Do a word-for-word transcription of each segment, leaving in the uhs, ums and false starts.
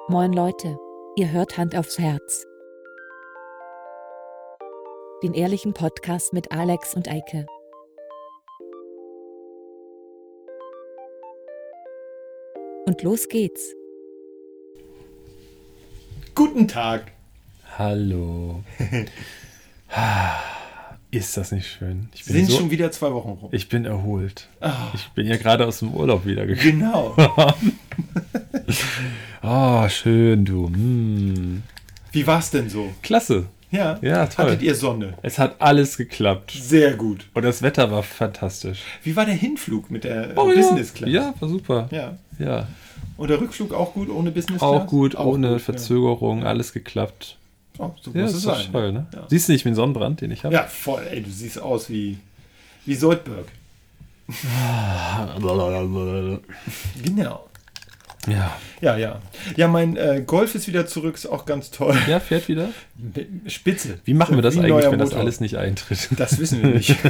Moin Leute, ihr hört Hand aufs Herz. Den ehrlichen Podcast mit Alex und Eike. Und los geht's. Guten Tag. Hallo. Ist das nicht schön? Ich bin Sind so, schon wieder zwei Wochen rum. Ich bin erholt. Ah. Ich bin ja gerade aus dem Urlaub wiedergekommen. Genau. Oh, schön, du. Hm. Wie war's denn so? Klasse. Ja, Ja, toll. Hattet ihr Sonne? Es hat alles geklappt. Sehr gut. Und das Wetter war fantastisch. Wie war der Hinflug mit der äh, Oh, Business ja. Class? Ja, war super. Ja. Ja. Und der Rückflug auch gut ohne Business Class? Auch gut, Auch ohne gut, Verzögerung, alles geklappt. Ja. Oh, so Ja, muss das es ist doch sein. toll, ne? Ja. Siehst du nicht den Sonnenbrand, den ich habe? Ja, voll. Ey, du siehst aus wie, wie Soldberg. Genau. Ja. Ja, ja. Ja, mein äh, Golf ist wieder zurück, ist auch ganz toll. Ja, fährt wieder. Spitze. Wie machen wir das Wie ein eigentlich, neuer wenn das Motor. alles nicht eintritt? Das wissen wir nicht.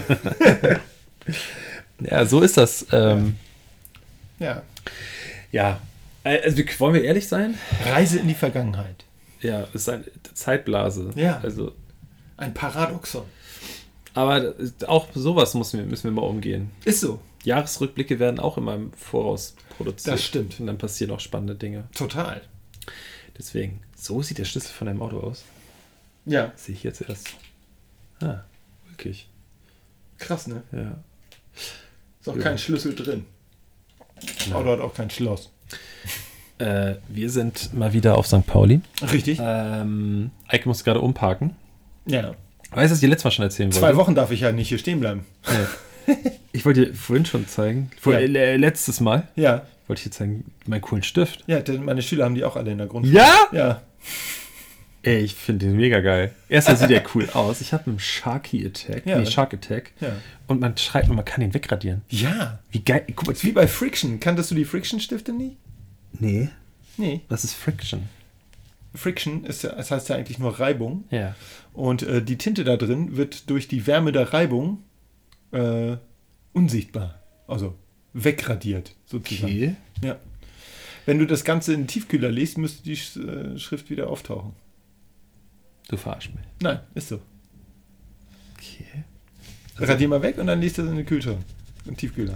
Ja, so ist das. Ähm, Ja. ja. Also, wollen wir ehrlich sein? Reise in die Vergangenheit. Ja, es ist eine Zeitblase. Ja. Also, Ein Paradoxon. aber auch sowas müssen wir, müssen wir mal umgehen. Ist so. Jahresrückblicke werden auch immer im Voraus produziert. Das stimmt. Und dann passieren auch spannende Dinge. Total. Deswegen, so sieht der Schlüssel von deinem Auto aus. Ja. Sehe ich jetzt erst. Ah, wirklich. Krass, ne? Ja. Ist auch Ja. kein Schlüssel drin. Nein. Auto hat auch kein Schloss. Äh, wir sind mal wieder auf Sankt Pauli. Richtig? Ähm, Eike musste gerade umparken. Ja. Weißt du, was ich dir letztes Mal schon erzählen wollte? Zwei Wochen darf ich ja nicht hier stehen bleiben. Ja. Ich wollte dir vorhin schon zeigen, vor, Ja. äh, letztes Mal, Ja. wollte ich dir zeigen, meinen coolen Stift. Ja, denn meine Schüler haben die auch alle in der Grundschule. Ja? Ja. Ey, ich finde den mega geil. Erstmal sieht der cool aus. Ich habe einen Sharky Attack, Ja. nee, Shark Attack. Ja. Und man schreibt, man kann ihn wegradieren. Ja. Wie geil. Guck mal, Ist wie bei Friction. Kanntest du die Friction-Stifte nie? nee, Nee. was ist Friction? Friction ist ja, das heißt ja eigentlich nur Reibung. Ja. Und äh, die Tinte da drin wird durch die Wärme der Reibung äh, unsichtbar. Also wegradiert, sozusagen. Okay. Ja. Wenn du das Ganze in den Tiefkühler legst, müsste die Sch- äh, Schrift wieder auftauchen. Du verarsch mich. Nein, ist so. Okay. Radier mal weg und dann legst du das in den Kühlschrank. Im Tiefkühler.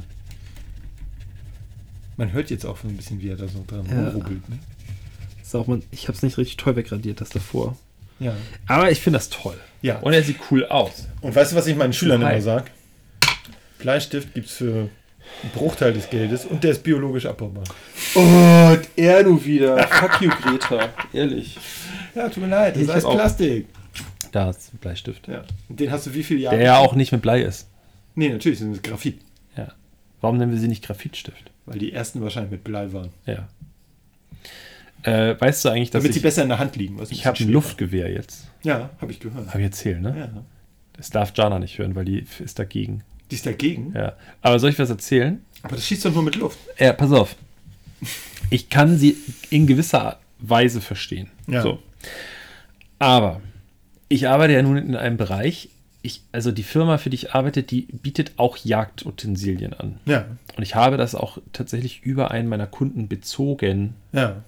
Man hört jetzt auch so ein bisschen, wie er da so dran Ja. rumrubbelt. Ne? Ist auch mal, ich habe es nicht richtig toll wegradiert, das davor. Ja. Aber ich finde das toll. Ja. Und er sieht cool aus. Und weißt du, was ich meinen Schülern Hi. immer sage? Bleistift gibt es für einen Bruchteil des Geldes und der ist biologisch abbaubar. Oh, er du wieder. Fuck you, Greta. Ehrlich. Ja, tut mir leid, das Ich ist alles hab auch- Plastik. Da ist ein Bleistift. Ja. Und den hast du wie viele Jahre? Der ja auch nicht mit Blei ist. Nee, natürlich sind es Graphit. Ja. Warum nennen wir sie nicht Graphitstift? Weil die ersten wahrscheinlich mit Blei waren. Ja. Äh, weißt du eigentlich, dass Damit sie ich, besser in der Hand liegen. was ein ich habe bisschen ein schwerer. Luftgewehr jetzt? Ja, habe ich gehört. Habe ich erzählt, ne? Ja. Das darf Jana nicht hören, weil die ist dagegen. Die ist dagegen. Ja. Aber soll ich was erzählen? Aber das schießt doch nur mit Luft. Ja, pass auf. Ich kann sie in gewisser Weise verstehen. Ja. So. Aber ich arbeite ja nun in einem Bereich, ich, also die Firma, für die ich arbeite, die bietet auch Jagdutensilien an. Ja. Und ich habe das auch tatsächlich über einen meiner Kunden bezogen. Ja.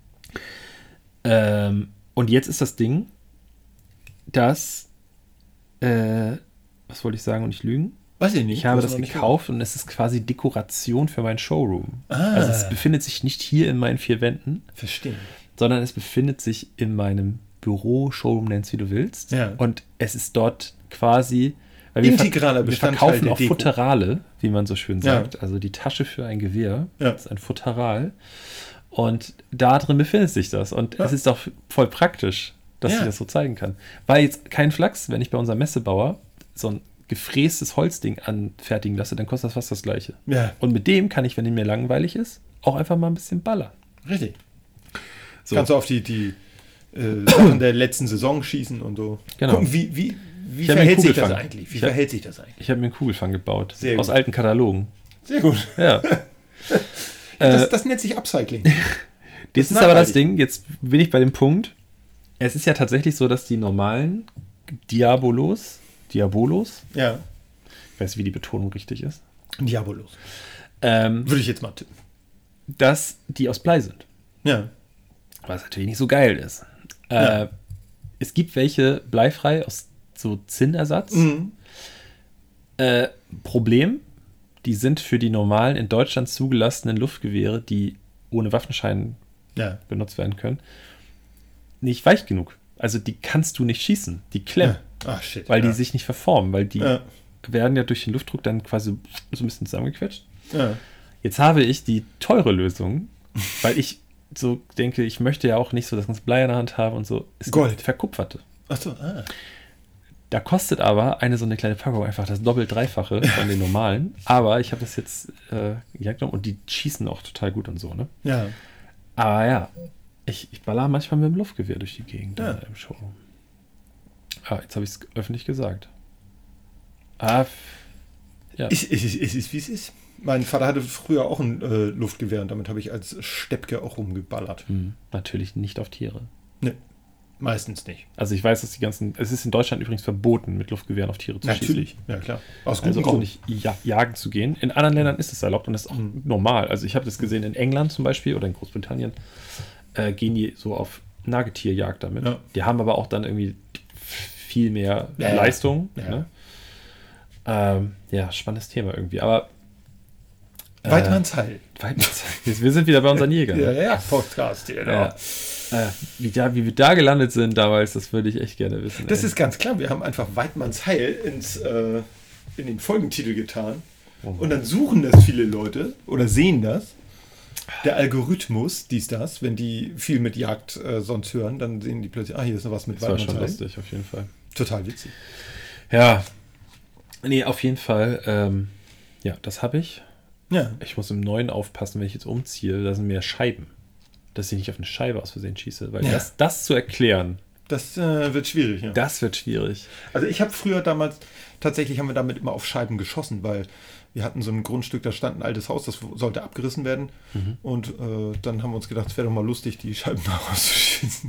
Ähm, und jetzt ist das Ding, dass, äh, was wollte ich sagen und nicht lügen? Weiß ich nicht. Ich habe Muss das noch nicht gekauft und es ist quasi Dekoration für meinen Showroom. Ah. Also es befindet sich nicht hier in meinen vier Wänden, hören. Verstehen. sondern es befindet sich in meinem Büro, Showroom, nenn's wie du willst. Ja. Und es ist dort quasi, weil wir, ver Integraler wir Bestandteil verkaufen der auch Deko. Futterale, wie man so schön Ja. sagt. Also die Tasche für ein Gewehr Ja. ist ein Futteral. Und da drin befindet sich das. Und Ja. es ist auch voll praktisch, dass Ja. ich das so zeigen kann. Weil jetzt kein Flachs, wenn ich bei unserem Messebauer so ein gefrästes Holzding anfertigen lasse, dann kostet das fast das Gleiche. Ja, Und mit dem kann ich, wenn mir langweilig ist, auch einfach mal ein bisschen ballern. richtig. So. Kannst du auf die, die äh, Sachen der letzten Saison schießen und so. Genau. Gucken, wie, wie, wie Ich hab mir verhält sich das Kugelfang. eigentlich? Wie Ich hab- verhält sich das eigentlich? Ich habe mir einen Kugelfang gebaut. Sehr aus gut. alten Katalogen. Sehr gut. Ja. Das, äh, das nennt sich Upcycling. Jetzt ist aber das Ding, jetzt bin ich bei dem Punkt, es ist ja tatsächlich so, dass die normalen Diabolos, Diabolos, Ja. ich weiß nicht, wie die Betonung richtig ist, Diabolos. ähm, Würde ich jetzt mal tippen. dass die aus Blei sind. Ja. Was natürlich nicht so geil ist. Ja. Äh, es gibt welche bleifrei aus so Zinnersatz. Mhm. Äh, Problem, die sind für die normalen in Deutschland zugelassenen Luftgewehre, die ohne Waffenschein Ja. benutzt werden können, nicht weich genug. Also die kannst du nicht schießen. Die klemmen, Ach, shit. weil ja. die sich nicht verformen, weil die Ja. werden ja durch den Luftdruck dann quasi so ein bisschen zusammengequetscht. Ja. Jetzt habe ich die teure Lösung, weil ich so denke, ich möchte ja auch nicht so das ganze Blei in der Hand haben und so. Es gibt Gold. Verkupferte. Achso, ah. Da kostet aber eine so eine kleine Packung einfach das doppelt dreifache von den normalen. Aber ich habe das jetzt äh, gejagt genommen und die schießen auch total gut und so, ne? Ja. Aber ja, ich, ich baller manchmal mit dem Luftgewehr durch die Gegend Ja. im Showroom. Ah, jetzt habe ich es öffentlich gesagt. Ah, f- ja. Ich, ich, ich, es ist, wie es ist. Mein Vater hatte früher auch ein äh, Luftgewehr und damit habe ich als Steppke auch rumgeballert. Hm, natürlich nicht auf Tiere. Ne, meistens nicht. Also ich weiß, dass die ganzen, es ist in Deutschland übrigens verboten, mit Luftgewehren auf Tiere zu Natürlich, schießen. ja klar. Aus gutem Also auch Grund. nicht ja, jagen zu gehen. In anderen Ländern ist es erlaubt und das ist auch Mhm. normal. Also ich habe das gesehen in England zum Beispiel oder in Großbritannien, äh, gehen die so auf Nagetierjagd damit. Ja. Die haben aber auch dann irgendwie viel mehr Ja, ja. Leistung. Ja. Ne? Ähm, ja, spannendes Thema irgendwie. Aber äh, Weidmannsheil. Weidmanns- wir sind wieder bei unseren Jägern. Ja, ja, Podcast hier. Ja. Ja. Äh, wie, da, wie wir da gelandet sind damals, das würde ich echt gerne wissen. Das ey. ist ganz klar. Wir haben einfach Weidmannsheil ins, äh, in den Folgentitel getan. Oh Mann. Und dann suchen das viele Leute oder sehen das. Der Algorithmus, dies, das, wenn die viel mit Jagd äh, sonst hören, dann sehen die plötzlich, ah, hier ist noch was mit Das war schon Weidmannsheil. lustig, auf jeden Fall. Total witzig. Ja. Nee, auf jeden Fall. Ähm, ja, das habe ich. Ja. Ich muss im Neuen aufpassen, wenn ich jetzt umziehe. Da sind mehr Scheiben. Dass ich nicht auf eine Scheibe aus Versehen schieße. Weil Ja. das, das zu erklären, Das äh, wird schwierig, ja. das wird schwierig. Also ich habe früher damals, tatsächlich haben wir damit immer auf Scheiben geschossen, weil wir hatten so ein Grundstück, da stand ein altes Haus, das sollte abgerissen werden. Mhm. Und äh, dann haben wir uns gedacht, es wäre doch mal lustig, die Scheiben da rauszuschießen.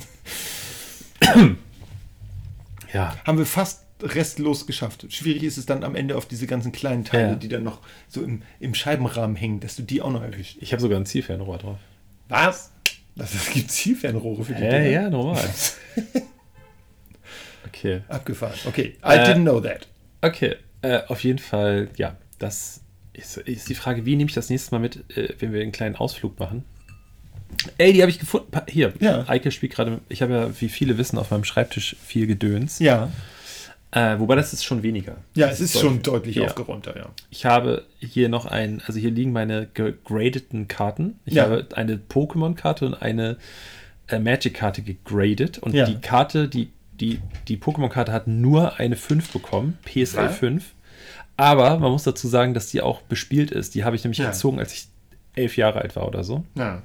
Ja. Haben wir fast restlos geschafft. Schwierig ist es dann am Ende auf diese ganzen kleinen Teile, Ja. die dann noch so im, im Scheibenrahmen hängen, dass du die auch noch erwischt. Ich habe sogar ein Zielfernrohr drauf. Was? Das, es gibt Zielfernrohre für die Ja, Dinger? ja, normal. Okay. Abgefahren. Okay, I Äh, didn't know that. Okay. Äh, auf jeden Fall, ja. Das ist, ist die Frage, wie nehme ich das nächste Mal mit, äh, wenn wir einen kleinen Ausflug machen? Ey, die habe ich gefunden. Pa- Hier, Ja. Eike spielt gerade. Ich habe ja, wie viele wissen, auf meinem Schreibtisch viel Gedöns. Ja, Äh, wobei das ist schon weniger. ja, Das es ist schon deutlich ja. aufgeräumter, ja. Ich habe hier noch ein, also hier liegen meine gegradeten Karten. Ich Ja. habe eine Pokémon-Karte und eine äh, Magic-Karte gegradet. Und Ja. die Karte, die, die, die Pokémon-Karte hat nur eine fünf bekommen, P S L Was? fünf. Aber man muss dazu sagen, dass die auch bespielt ist. Die habe ich nämlich Ja. erzogen, als ich elf Jahre alt war oder so. Ja.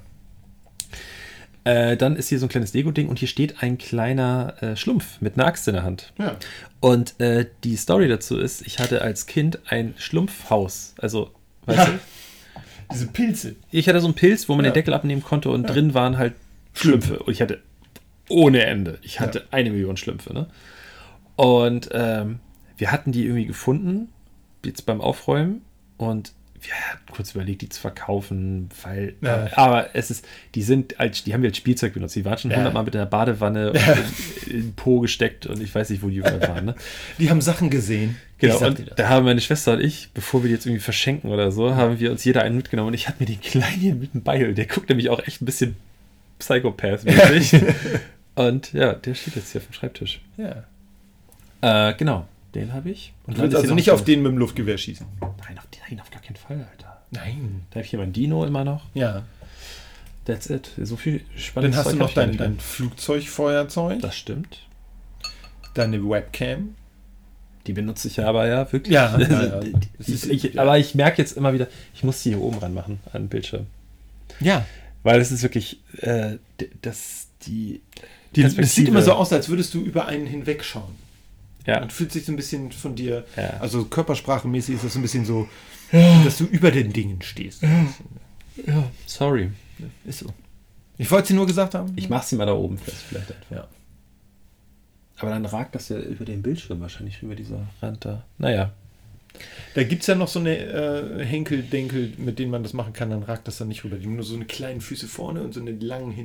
Äh, dann ist hier so ein kleines Lego-Ding und hier steht ein kleiner äh, Schlumpf mit einer Axt in der Hand. Ja. Und äh, die Story dazu ist, ich hatte als Kind ein Schlumpfhaus. Also, weißt Ja. du? Diese Pilze. Ich hatte so einen Pilz, wo man Ja. den Deckel abnehmen konnte und drin waren halt Schlümpfe. Und ich hatte ohne Ende. Ich hatte Ja. eine Million Schlümpfe. Ne? Und ähm, wir hatten die irgendwie gefunden, jetzt beim Aufräumen. Und wir hatten kurz überlegt, die zu verkaufen, weil. Ja. Äh, aber es ist, die sind als, die haben wir als Spielzeug benutzt. Die waren schon Ja. hundertmal mit in der Badewanne und in, in den Po gesteckt und ich weiß nicht, wo die überall waren. Ne? Die haben Sachen gesehen. Genau, Ich sag dir und das. da haben meine Schwester und ich, bevor wir die jetzt irgendwie verschenken oder so, haben wir uns jeder einen mitgenommen und ich hatte mir den kleinen hier mit dem Beil, der guckt nämlich auch echt ein bisschen Psychopath-mäßig. Und ja, der steht jetzt hier auf dem Schreibtisch. Ja. Äh, genau, den habe ich. Und Du dann willst ist also hier nicht noch auf so- den mit dem Luftgewehr schießen. Nein, auf den nein, auf gar keinen Fall, Alter. Nein. Da habe ich hier mein Dino immer noch. Ja. That's it. So viel Dann spannendes hast du Zeug noch hab ich gar dein, nicht mehr. dein Flugzeugfeuerzeug, Das stimmt. deine Webcam. Die benutze ich ja aber ja wirklich. Ja, ja, ja. Die- Das die- ist- ich, ja. Aber ich merke jetzt immer wieder, ich muss die hier oben ranmachen an den Bildschirm. Ja. Weil es ist wirklich, äh, d- das, die, Die, das Perspektive- sieht immer so aus, als würdest du über einen hinwegschauen. Ja, Und fühlt sich so ein bisschen von dir, Ja. also körpersprachemäßig ist das so ein bisschen so, dass du über den Dingen stehst. ja, sorry. Ist so. Ich wollte es dir nur gesagt haben. Ich mach sie mal da oben fest, vielleicht einfach. Ja. Aber dann ragt das ja über den Bildschirm wahrscheinlich, über dieser Rand da. Naja. Da gibt es ja noch so eine äh, Henkel-Denkel, mit denen man das machen kann, dann ragt das dann nicht rüber. Die haben nur so eine kleinen Füße vorne und so eine langen hinten.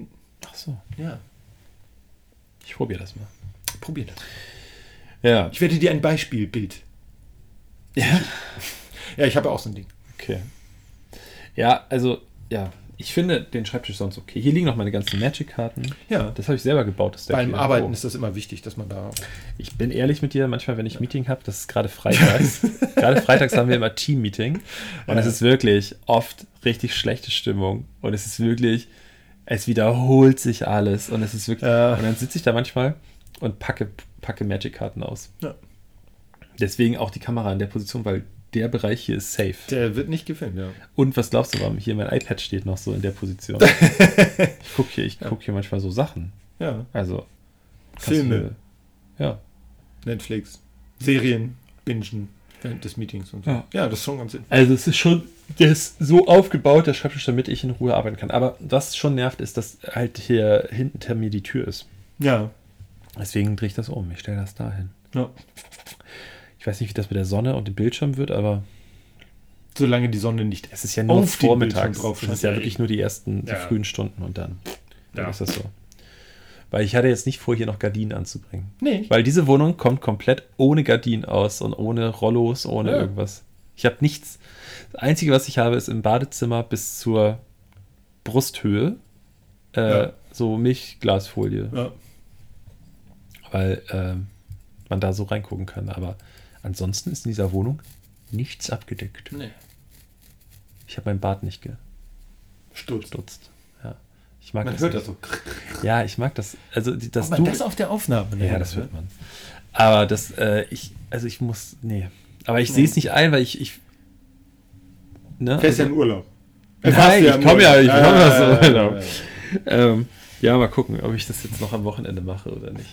Ach so. Ja. Ich probiere das mal. Probier das. Ja. Ich werde dir ein Beispielbild. Ja. Ja, ich habe auch so ein Ding. Okay. Ja, also, ja. Ich finde den Schreibtisch sonst okay. Hier liegen noch meine ganzen Magic-Karten. Ja. Das habe ich selber gebaut. Das Deck Beim hier. Arbeiten Oh. ist das immer wichtig, dass man da... Ich bin ehrlich mit dir, manchmal, wenn ich Meeting habe, das ist gerade freitags. Gerade freitags haben wir immer Team-Meeting. Und Ja. es ist wirklich oft richtig schlechte Stimmung. Und es ist wirklich, es wiederholt sich alles. Und es ist wirklich, Ja. und dann sitze ich da manchmal und packe, packe Magic-Karten aus. Ja. Deswegen auch die Kamera in der Position, weil der Bereich hier ist safe. Der wird nicht gefilmt, ja. Und was glaubst du, warum hier mein iPad steht noch so in der Position? Ich gucke hier, ich guck hier manchmal so Sachen. Ja. Also Filme, Hier, ja. Netflix, Serien, Bingen während des Meetings und so. Ja. Ja, das ist schon ganz sinnvoll. Also es ist schon, der ist so aufgebaut, der Schreibtisch, damit ich in Ruhe arbeiten kann. Aber was schon nervt, ist, dass halt hier hinter mir die Tür ist. Ja. Deswegen drehe ich das um. Ich stelle das da hin. Ja. Ich weiß nicht, wie das mit der Sonne und dem Bildschirm wird, aber Solange die Sonne nicht es ist ja nur auf den vormittags. Bildschirm drauf Das ist ja scheint. wirklich nur die ersten, die Ja. frühen Stunden und dann, dann Ja. ist das so. Weil ich hatte jetzt nicht vor, hier noch Gardinen anzubringen. Nee. Weil diese Wohnung kommt komplett ohne Gardinen aus und ohne Rollos, ohne Ja. irgendwas. Ich habe nichts. Das Einzige, was ich habe, ist im Badezimmer bis zur Brusthöhe äh, Ja. so Milchglasfolie, Ja. weil ähm, man da so reingucken kann. Aber ansonsten ist in dieser Wohnung nichts abgedeckt. Nee. Ich habe mein Bad nicht Sturz. gestutzt. Ja. Ich mag Man das hört nicht. das so. Ja, ich mag das. Also, die- dass Ob man du. das auf der Aufnahme Ja, das hört man. Aber das, äh, ich, also ich muss, nee. Aber ich Nee. sehe es nicht ein, weil ich, ich ne? Fährst ja also, in Urlaub. Nein, Fährst ich im komm ja, Urlaub. ich komm ja so, ja, genau. ja, ja. ähm, ja, mal gucken, ob ich das jetzt noch am Wochenende mache oder nicht.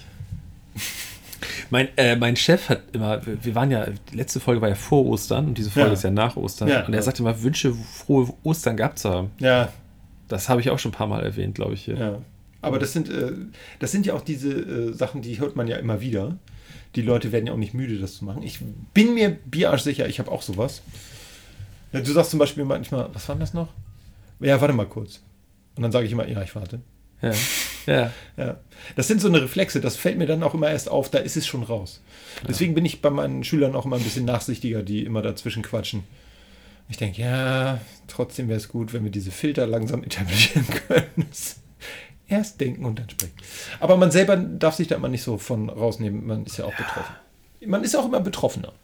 Mein, äh, mein Chef hat immer, wir waren ja, die letzte Folge war ja vor Ostern und diese Folge Ja. ist ja nach Ostern. Ja. Und er sagte immer, Wünsche, frohe Ostern gehabt zu haben. Ja, Das habe ich auch schon ein paar Mal erwähnt, glaube ich hier. ja. Aber das sind, äh, das sind ja auch diese äh, Sachen, die hört man ja immer wieder. Die Leute werden ja auch nicht müde, das zu machen. Ich bin mir bierarschsicher, ich habe auch sowas. Ja, du sagst zum Beispiel manchmal, was war denn das noch? Ja, warte mal kurz. Und dann sage ich immer, ja, ich warte. Ja. Ja. Ja. Das sind so eine Reflexe, das fällt mir dann auch immer erst auf, da ist es schon raus. Deswegen bin ich bei meinen Schülern auch immer ein bisschen nachsichtiger, die immer dazwischen quatschen. Ich denke, ja, trotzdem wäre es gut, wenn wir diese Filter langsam etablieren können. Erst denken und dann sprechen. Aber man selber darf sich da immer nicht so von rausnehmen, man ist ja auch betroffen. Man ist auch immer Betroffener.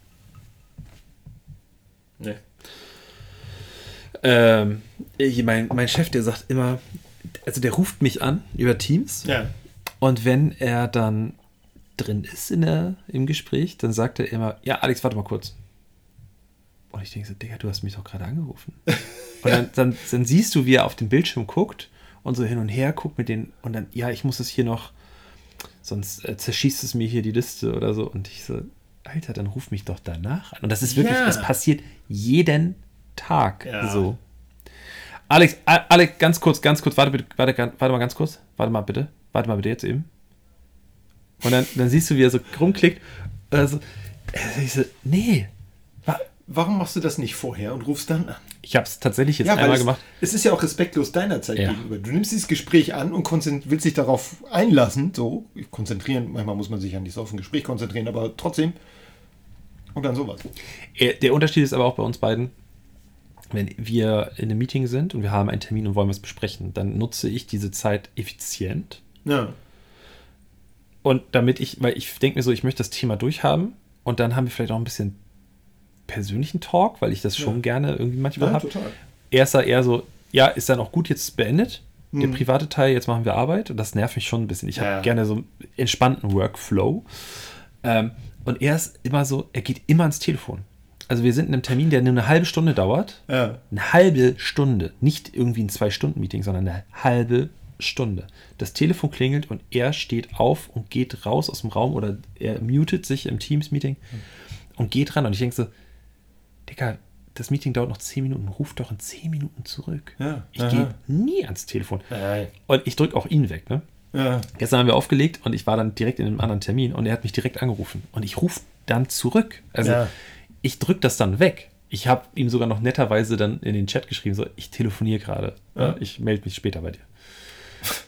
Nee. Ähm, ich, mein, mein Chef, der sagt immer, also der ruft mich an über Teams Ja. und wenn er dann drin ist in der, im Gespräch, dann sagt er immer, ja, Alex, warte mal kurz. Und ich denke so, Digga, du hast mich doch gerade angerufen. Und dann, dann, dann siehst du, wie er auf den Bildschirm guckt und so hin und her guckt mit den, und dann, ja, ich muss es hier noch, sonst äh, zerschießt es mir hier die Liste oder so. Und ich so, Alter, dann ruf mich doch danach an. Und das ist wirklich, Ja. das passiert jeden Tag Ja. so. Alex, A- Alex, ganz kurz, ganz kurz, warte bitte, warte, gan- warte mal ganz kurz, warte mal bitte, warte mal bitte jetzt eben. Und dann, dann siehst du, wie er so rumklickt. Also, ich so, nee, wa- Warum machst du das nicht vorher und rufst dann an? ich habe es tatsächlich jetzt weil einmal es, gemacht. es ist ja auch respektlos deiner Zeit Ja. gegenüber. Du nimmst dieses Gespräch an und konzentri- willst dich darauf einlassen, so konzentrieren. Manchmal muss man sich ja nicht so auf ein Gespräch konzentrieren, aber trotzdem. Und dann sowas. Äh, Der Unterschied ist aber auch bei uns beiden, wenn wir in einem Meeting sind und wir haben einen Termin und wollen was besprechen, dann nutze ich diese Zeit effizient. Ja. Und damit ich, weil ich denke mir so, ich möchte das Thema durchhaben und dann haben wir vielleicht auch ein bisschen persönlichen Talk, weil ich das schon Ja. gerne irgendwie manchmal Ja, habe. total. Er ist da eher so, ja, ist dann auch gut jetzt beendet, der Mhm. private Teil, jetzt machen wir Arbeit und das nervt mich schon ein bisschen. Ich Ja. habe gerne so einen entspannten Workflow. Ähm, und er ist immer so, er geht immer ans Telefon. Also wir sind in einem Termin, der nur eine halbe Stunde dauert. Ja. Eine halbe Stunde. Nicht irgendwie ein Zwei-Stunden-Meeting, sondern eine halbe Stunde. Das Telefon klingelt und er steht auf und geht raus aus dem Raum oder er mutet sich im Teams-Meeting und geht ran. Und ich denke so, Digga, das Meeting dauert noch zehn Minuten. Ruf doch in zehn Minuten zurück. Ja. Ich Aha. gehe nie ans Telefon. Nein. Und ich drücke auch ihn weg, ne? Ja. Gestern haben wir aufgelegt und ich war dann direkt in einem anderen Termin und er hat mich direkt angerufen. Und ich rufe dann zurück. Also Ja. ich drücke das dann weg. Ich habe ihm sogar noch netterweise dann in den Chat geschrieben, so, ich telefoniere gerade. Ja. Ja, ich melde mich später bei dir.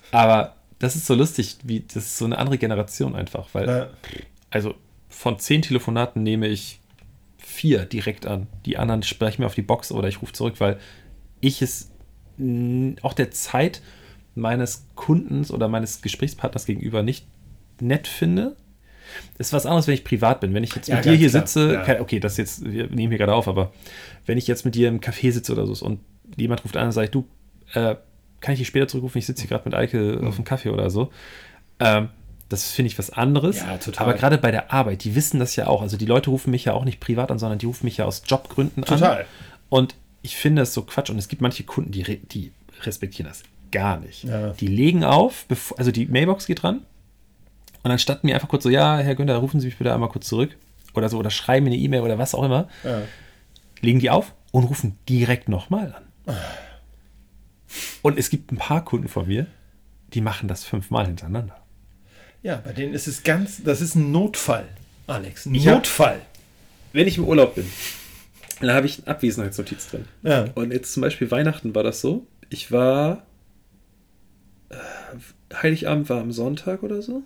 Aber das ist so lustig, wie das ist so eine andere Generation einfach, weil Ja. also von zehn Telefonaten nehme ich vier direkt an. Die anderen sprechen mir auf die Box oder ich rufe zurück, weil ich es mh, auch der Zeit meines Kundens oder meines Gesprächspartners gegenüber nicht nett finde. Das ist was anderes, wenn ich privat bin. Wenn ich jetzt Ja, mit dir ganz hier klar. sitze, Ja. kein- okay, das jetzt, wir nehmen hier gerade auf, aber wenn ich jetzt mit dir im Café sitze oder so und jemand ruft an und sagt, du, äh, kann ich dich später zurückrufen? Ich sitze hier gerade mit Eike Mhm. auf dem Kaffee oder so. Ähm, das finde ich was anderes. Ja, total. Aber gerade bei der Arbeit, die wissen das ja auch. Also die Leute rufen mich ja auch nicht privat an, sondern die rufen mich ja aus Jobgründen an. Total. Und ich finde das so Quatsch. Und es gibt manche Kunden, die, re- die respektieren das gar nicht. Ja. Die legen auf, bevor, also die Mailbox geht ran. Und anstatt mir einfach kurz so, ja, Herr Günther, rufen Sie mich bitte einmal kurz zurück. Oder so, oder schreiben mir eine E-Mail oder was auch immer. Ja. Legen die auf und rufen direkt nochmal an. Und es gibt ein paar Kunden von mir, die machen das fünfmal hintereinander. Ja, bei denen ist es ganz, das ist ein Notfall, Alex. Ein Ich hab- Notfall. Wenn ich im Urlaub bin, dann habe ich eine Abwesenheitsnotiz drin. Ja. Und jetzt zum Beispiel Weihnachten war das so. Ich war, äh, Heiligabend war am Sonntag oder so.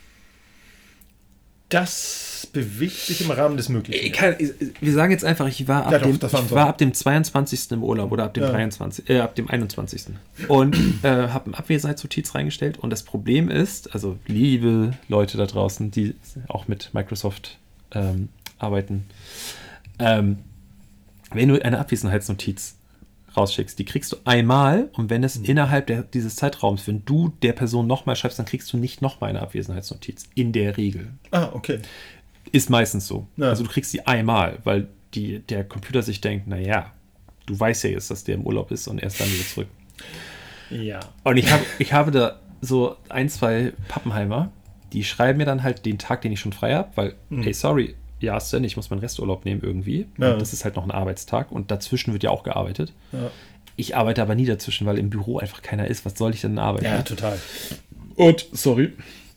Das bewegt sich im Rahmen des Möglichen. Ich kann, wir sagen jetzt einfach, ich war ab, Ja, doch, dem, das war am ich war ab dem zweiundzwanzigsten im Urlaub oder ab dem Ja. dreiundzwanzigsten Äh, ab dem einundzwanzigsten Und äh, habe eine Abwesenheitsnotiz reingestellt. Und das Problem ist, also liebe Leute da draußen, die auch mit Microsoft ähm, arbeiten, ähm, wenn du eine Abwesenheitsnotiz rausschickst, die kriegst du einmal und wenn es innerhalb der, dieses Zeitraums, wenn du der Person nochmal schreibst, dann kriegst du nicht nochmal eine Abwesenheitsnotiz. In der Regel. Ah, okay. Ist meistens so. Ja. Also du kriegst die einmal, weil die, der Computer sich denkt, naja, du weißt ja jetzt, dass der im Urlaub ist und erst dann wieder zurück. Ja. Und ich, hab, ich habe da so ein, zwei Pappenheimer, die schreiben mir dann halt den Tag, den ich schon frei habe, weil, Mhm. hey, sorry, ja, ist denn, ich muss meinen Resturlaub nehmen irgendwie. Ja. Und das ist halt noch ein Arbeitstag und dazwischen wird ja auch gearbeitet. Ja, Ich arbeite aber nie dazwischen, weil im Büro einfach keiner ist. Was soll ich denn arbeiten? ja total. Und, sorry.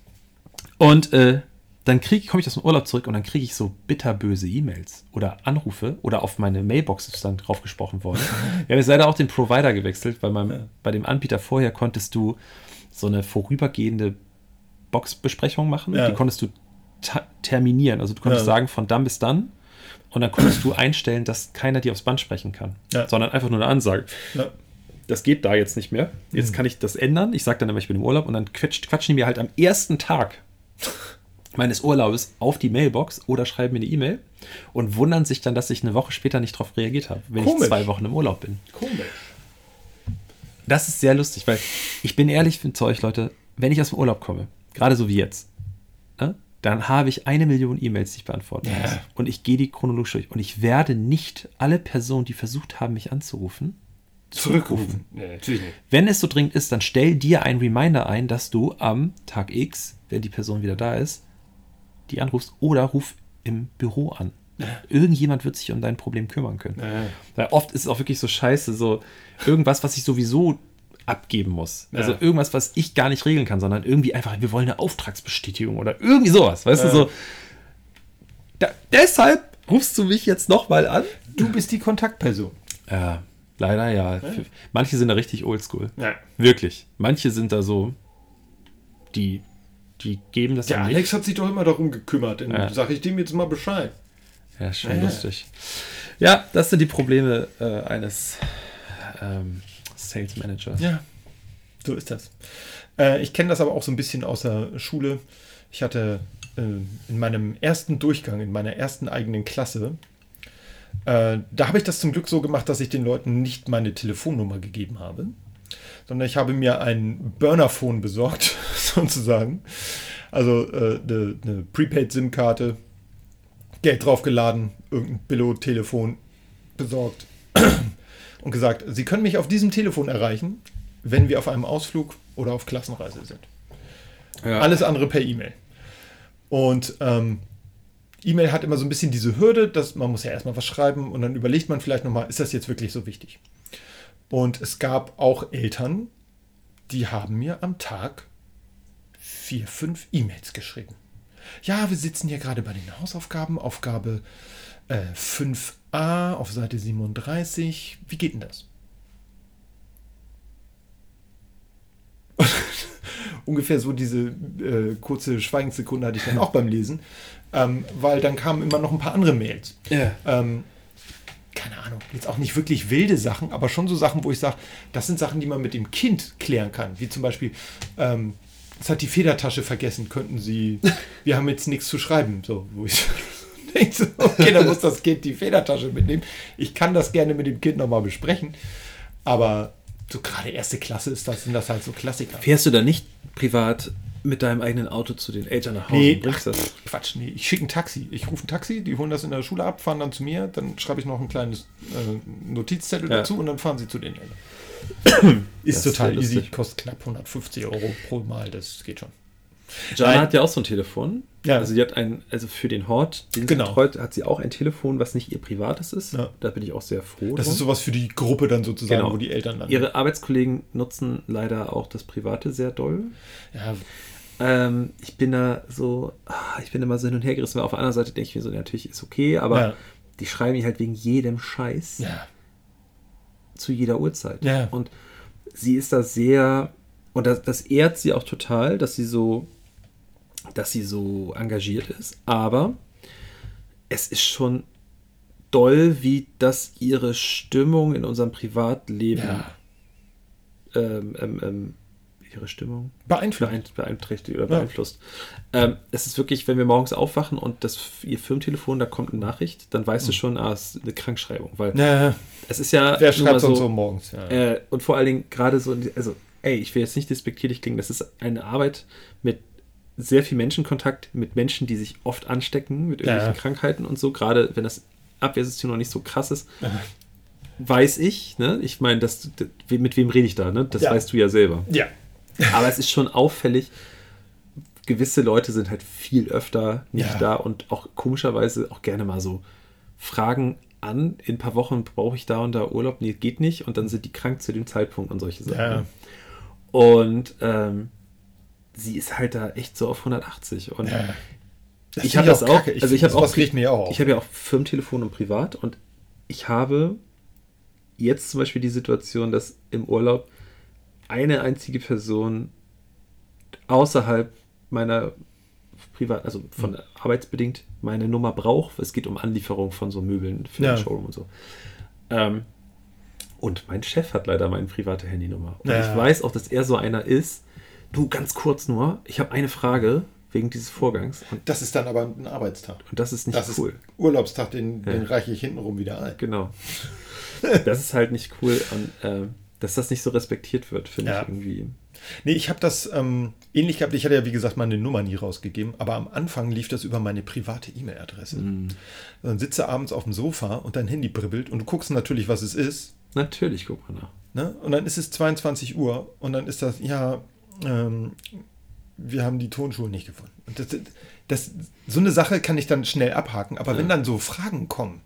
Und äh, dann krieg, komme ich aus dem Urlaub zurück und dann kriege ich so bitterböse E-Mails oder Anrufe oder auf meine Mailbox ist dann drauf gesprochen worden. Wir haben jetzt leider auch den Provider gewechselt, weil man, Ja. bei dem Anbieter vorher konntest du so eine vorübergehende Boxbesprechung machen. Ja. Die konntest du ta- terminieren. Also du konntest Ja. sagen, von dann bis dann. Und dann konntest du einstellen, dass keiner dir aufs Band sprechen kann, Ja. sondern einfach nur eine Ansage. Ja. Das geht da jetzt nicht mehr. Jetzt Mhm. kann ich das ändern. Ich sage dann immer, ich bin im Urlaub und dann quatscht, quatschen die mir halt am ersten Tag meines Urlaubes auf die Mailbox oder schreiben mir eine E-Mail und wundern sich dann, dass ich eine Woche später nicht darauf reagiert habe, wenn Komisch. ich zwei Wochen im Urlaub bin. Komisch. Das ist sehr lustig, weil ich bin ehrlich zu euch, Leute, wenn ich aus dem Urlaub komme, gerade so wie jetzt, ne, dann habe ich eine Million E-Mails, die ich beantworten Ja. muss. Und ich gehe die chronologisch durch. Und ich werde nicht alle Personen, die versucht haben, mich anzurufen, Zurückrufen. Nee, natürlich nicht. Wenn es so dringend ist, dann stell dir einen Reminder ein, dass du am Tag X, wenn die Person wieder da ist, die anrufst oder ruf im Büro an. Irgendjemand wird sich um dein Problem kümmern können. Ja. Weil oft ist es auch wirklich so scheiße, so irgendwas, was ich sowieso abgeben muss. Also Ja. irgendwas, was ich gar nicht regeln kann, sondern irgendwie einfach, wir wollen eine Auftragsbestätigung oder irgendwie sowas. Weißt Ja. du, so. Da, deshalb rufst du mich jetzt nochmal an? Du bist die Kontaktperson. Ja, leider ja. Manche sind da richtig oldschool. Ja. Wirklich. Manche sind da so, die, die geben das Der an mich. Alex hat sich doch immer darum gekümmert. Dann Ja. sage ich dem jetzt mal Bescheid. Ja, schon Ja. lustig. Ja, das sind die Probleme äh, eines ähm, Sales Managers. Ja, so ist das. Äh, ich kenne das aber auch so ein bisschen aus der Schule. Ich hatte äh, in meinem ersten Durchgang, in meiner ersten eigenen Klasse, äh, da habe ich das zum Glück so gemacht, dass ich den Leuten nicht meine Telefonnummer gegeben habe, sondern ich habe mir ein Burnerphone besorgt, sozusagen. Also äh, eine, eine Prepaid-SIM-Karte, Geld draufgeladen, irgendein Billo-Telefon besorgt und gesagt, Sie können mich auf diesem Telefon erreichen, wenn wir auf einem Ausflug oder auf Klassenreise sind. Ja. Alles andere per E-Mail. Und ähm, E-Mail hat immer so ein bisschen diese Hürde, dass man muss ja erstmal was schreiben und dann überlegt man vielleicht nochmal, ist das jetzt wirklich so wichtig? Und es gab auch Eltern, die haben mir am Tag vier, fünf E-Mails geschrieben. Ja, wir sitzen hier gerade bei den Hausaufgaben, Aufgabe äh, fünf a auf Seite siebenunddreißig. Wie geht denn das? ungefähr so diese äh, kurze Schweigenssekunde hatte ich dann auch beim Lesen, ähm, weil dann kamen immer noch ein paar andere Mails. Ja. Ähm, keine Ahnung, jetzt auch nicht wirklich wilde Sachen, aber schon so Sachen, wo ich sage, das sind Sachen, die man mit dem Kind klären kann. Wie zum Beispiel, ähm, es hat die Federtasche vergessen, könnten Sie, wir haben jetzt nichts zu schreiben. So, wo ich denke, so, okay, dann muss das Kind die Federtasche mitnehmen. Ich kann das gerne mit dem Kind nochmal besprechen, aber so gerade erste Klasse ist das, sind das halt so Klassiker. Fährst du da nicht privat mit deinem eigenen Auto zu den Eltern nach Hause Nee, und bringst ach, das? Quatsch, nee, ich schicke ein Taxi. Ich rufe ein Taxi, die holen das in der Schule ab, fahren dann zu mir, dann schreibe ich noch ein kleines äh, Notizzettel Ja. dazu und dann fahren sie zu den Eltern. Ist Das total ist easy, lustig. kostet knapp hundertfünfzig Euro pro Mal, das geht schon. Jana Nein. hat ja auch so ein Telefon. Ja. Also sie hat ein, also für den Hort, den Genau. sie betreut, hat sie auch ein Telefon, was nicht ihr privates ist. Ja. Da bin ich auch sehr froh. Das drum. ist sowas für die Gruppe dann sozusagen, Genau. wo die Eltern dann... Ihre Arbeitskollegen nutzen leider auch das Private sehr doll. ja, Ähm, ich bin da so, ah, ich bin immer so hin und her gerissen, weil auf der anderen Seite denke ich mir so, natürlich ist okay, aber Ja. die schreiben mich halt wegen jedem Scheiß ja, zu jeder Uhrzeit. Ja. Und sie ist da sehr, und das, das ehrt sie auch total, dass sie so, dass sie so engagiert ist, aber es ist schon doll, wie das ihre Stimmung in unserem Privatleben ja. ähm, ähm, ähm, ihre Stimmung Beeinflusst. beeint- beeinträchtigt oder Ja. beeinflusst. Ähm, es ist wirklich, wenn wir morgens aufwachen und das ihr Firmentelefon, da kommt eine Nachricht, dann weißt du schon, ah, es ist eine Krankschreibung, weil Ja, es ist ja wer nun mal schreibt sonst so, so morgens? Ja. äh, und vor allen Dingen gerade so, in die- also ey, ich will jetzt nicht despektierlich klingen, das ist eine Arbeit mit sehr viel Menschenkontakt, mit Menschen, die sich oft anstecken, mit irgendwelchen Ja. Krankheiten und so, gerade wenn das Abwehrsystem noch nicht so krass ist, Ja. weiß ich, ne? Ich meine, das, das, mit wem rede ich da, ne? Das Ja. weißt du ja selber. ja. Aber es ist schon auffällig, gewisse Leute sind halt viel öfter nicht Ja. da und auch komischerweise auch gerne mal so Fragen an, in ein paar Wochen brauche ich da und da Urlaub, nee, geht nicht und dann sind die krank zu dem Zeitpunkt und solche Sachen. Ja. Und ähm, sie ist halt da echt so auf hundertachtzig und Ja. Das ich finde habe das auch, kacke. also ich habe auch, sowas riecht mir ja auch auf. ich habe ja auch Firmentelefon und privat und ich habe jetzt zum Beispiel die Situation, dass im Urlaub eine einzige Person außerhalb meiner privat, also von arbeitsbedingt meine Nummer braucht. Es geht um Anlieferung von so Möbeln für Ja. den Showroom und so. Ähm, und mein Chef hat leider meine private Handynummer. Und Ja. ich weiß auch, dass er so einer ist. Du, ganz kurz nur, ich habe eine Frage wegen dieses Vorgangs und, Das ist dann aber ein Arbeitstag. und das ist nicht Das cool. ist Urlaubstag, den, Ja. den reiche ich hintenrum wieder ein. Genau. Das ist halt nicht cool und ähm, dass das nicht so respektiert wird, finde Ja. ich irgendwie. Nee, ich habe das ähm, ähnlich gehabt. Ich hatte ja, wie gesagt, meine Nummer nie rausgegeben, aber am Anfang lief das über meine private E-Mail-Adresse. Dann sitze abends auf dem Sofa und dein Handy bribbelt und du guckst natürlich, was es ist. Natürlich, guck mal nach. Ne? Und dann ist es zweiundzwanzig Uhr und dann ist das, ja, ähm, wir haben die Tonschuhe nicht gefunden. Und das, das, so eine Sache kann ich dann schnell abhaken, aber Ja. wenn dann so Fragen kommen,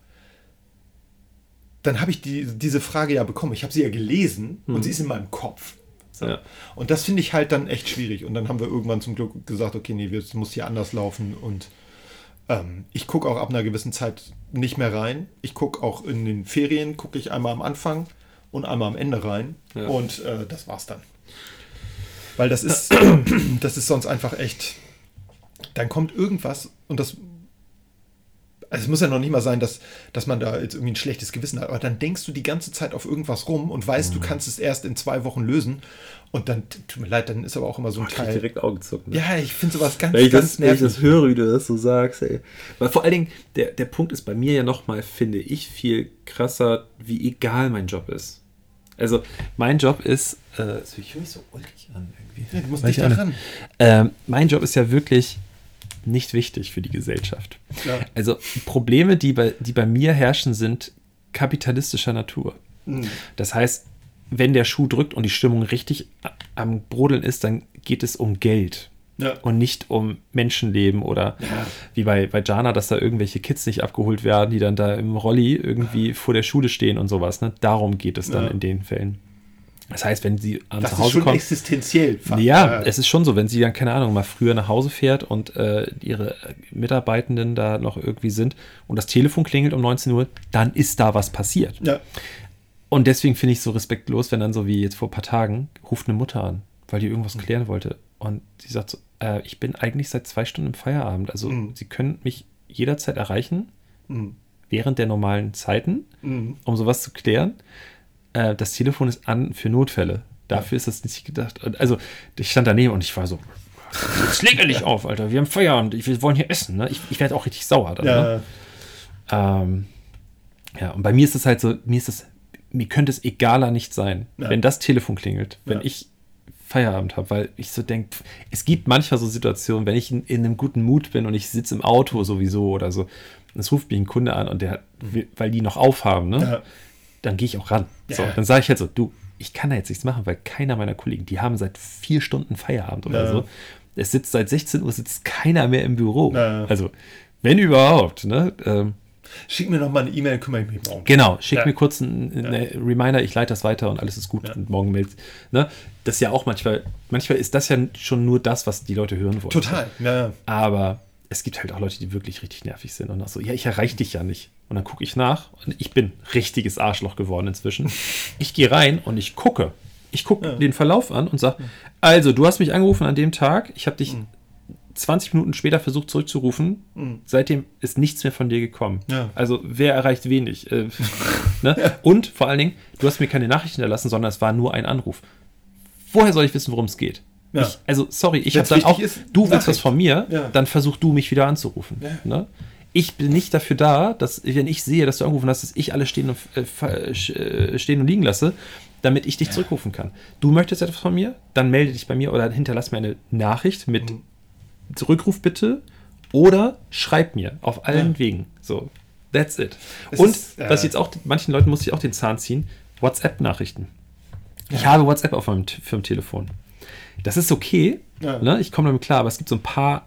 dann habe ich die, diese Frage ja bekommen. Ich habe sie ja gelesen Mhm. und sie ist in meinem Kopf. So. Ja. Und das finde ich halt dann echt schwierig. Und dann haben wir irgendwann zum Glück gesagt, okay, nee, es muss hier anders laufen. Und ähm, ich gucke auch ab einer gewissen Zeit nicht mehr rein. Ich gucke auch in den Ferien, gucke ich einmal am Anfang und einmal am Ende rein. Ja. Und äh, das war's dann. Weil das ist, das ist sonst einfach echt, dann kommt irgendwas und das, also es muss ja noch nicht mal sein, dass, dass man da jetzt irgendwie ein schlechtes Gewissen hat, aber dann denkst du die ganze Zeit auf irgendwas rum und weißt, du kannst es erst in zwei Wochen lösen und dann, tut mir leid, dann ist aber auch immer so ein Ich krieg Teil. direkt Augenzucken. Ne? Ja, ich finde sowas ganz, Wenn ich, ganz das, wenn ich nervig. das höre, wie du das so sagst, ey. Weil vor allen Dingen, der, der Punkt ist bei mir ja nochmal, finde ich, viel krasser, wie egal mein Job ist. Also, mein Job ist, äh, ich höre mich so ulkig an irgendwie. Ja, du musst Weiß dich ich da auch dran. nicht. Ähm, mein Job ist ja wirklich nicht wichtig für die Gesellschaft. Ja. Also, Probleme, die bei, die bei mir herrschen, sind kapitalistischer Natur. Mhm. Das heißt, wenn der Schuh drückt und die Stimmung richtig am Brodeln ist, dann geht es um Geld Ja. und nicht um Menschenleben oder Ja. wie bei, bei Jana, dass da irgendwelche Kids nicht abgeholt werden, die dann da im Rolli irgendwie vor der Schule stehen und sowas. Ne? Darum geht es dann Ja. in den Fällen. Das heißt, wenn sie abends Das nach ist Hause schon kommt, existenziell. fast. ja, Äh, es ist schon so, wenn sie dann, keine Ahnung, mal früher nach Hause fährt und äh, ihre Mitarbeitenden da noch irgendwie sind und das Telefon klingelt um neunzehn Uhr, dann ist da was passiert. ja. Und deswegen finde ich es so respektlos, wenn dann so wie jetzt vor ein paar Tagen ruft eine Mutter an, weil die irgendwas klären wollte. Und sie sagt so, äh, ich bin eigentlich seit zwei Stunden im Feierabend. Also Mhm. Sie können mich jederzeit erreichen, Mhm. während der normalen Zeiten, Mhm. um sowas zu klären. Äh, das Telefon ist an für Notfälle. Dafür ist das nicht gedacht. Und also ich stand daneben und ich war so, jetzt leg er nicht auf, Alter. Wir haben Feierabend. Wir wollen hier essen. Ne? Ich, ich werde auch richtig sauer. Dann, Ja. ne? ähm, ja, und bei mir ist es halt so, mir ist es, mir könnte es egaler nicht sein, Ja. wenn das Telefon klingelt, wenn Ja. ich Feierabend habe, weil ich so denke, es gibt manchmal so Situationen, wenn ich in, in einem guten Mut bin und ich sitze im Auto sowieso oder so, und es ruft mich ein Kunde an und der, will- weil die noch aufhaben, ne? Ja. Dann gehe ich auch ran. Ja. So, dann sage ich halt so, du, ich kann da jetzt nichts machen, weil keiner meiner Kollegen, die haben seit vier Stunden Feierabend oder Ja. so. Es sitzt seit sechzehn Uhr, sitzt keiner mehr im Büro. Ja. Also, wenn überhaupt, ne? Ähm, Schick mir noch mal eine E-Mail, kümmere ich mich morgen. Genau, schick Ja. mir kurz einen, einen Reminder, ich leite das weiter und alles ist gut Ja. und morgen meldet. Ne? Das ist ja auch manchmal, manchmal ist das ja schon nur das, was die Leute hören wollen. Total. Ja, ja. Aber es gibt halt auch Leute, die wirklich richtig nervig sind und auch so, ja, ich erreiche dich ja nicht. Und dann gucke ich nach und ich bin richtiges Arschloch geworden inzwischen. Ich gehe rein und ich gucke. Ich gucke Ja. den Verlauf an und sage, also, du hast mich angerufen an dem Tag, ich habe dich Mhm. zwanzig Minuten später versucht zurückzurufen. Mhm. Seitdem ist nichts mehr von dir gekommen. Ja. Also wer erreicht wenig? Äh, ne? Und vor allen Dingen, du hast mir keine Nachricht hinterlassen, sondern es war nur ein Anruf. Woher soll ich wissen, worum es geht? Ja. Ich, also sorry, ich Wenn's habe dann auch, wichtig ist, du willst Nachricht. was von mir, Ja. dann versuch du mich wieder anzurufen. Ja. Ne? Ich bin nicht dafür da, dass, wenn ich sehe, dass du angerufen hast, dass ich alle stehen und, äh, fa- äh, stehen und liegen lasse, damit ich dich zurückrufen kann. Du möchtest etwas von mir, dann melde dich bei mir oder hinterlass mir eine Nachricht mit Mhm. Zurückruf bitte oder schreib mir auf allen Ja. Wegen. So, that's it. Es Und ist, äh, was jetzt auch, manchen Leuten muss ich auch den Zahn ziehen, WhatsApp-Nachrichten. Ich habe WhatsApp auf meinem T- Firmentelefon. Das ist okay, Ja. ne? Ich komme damit klar, aber es gibt so ein paar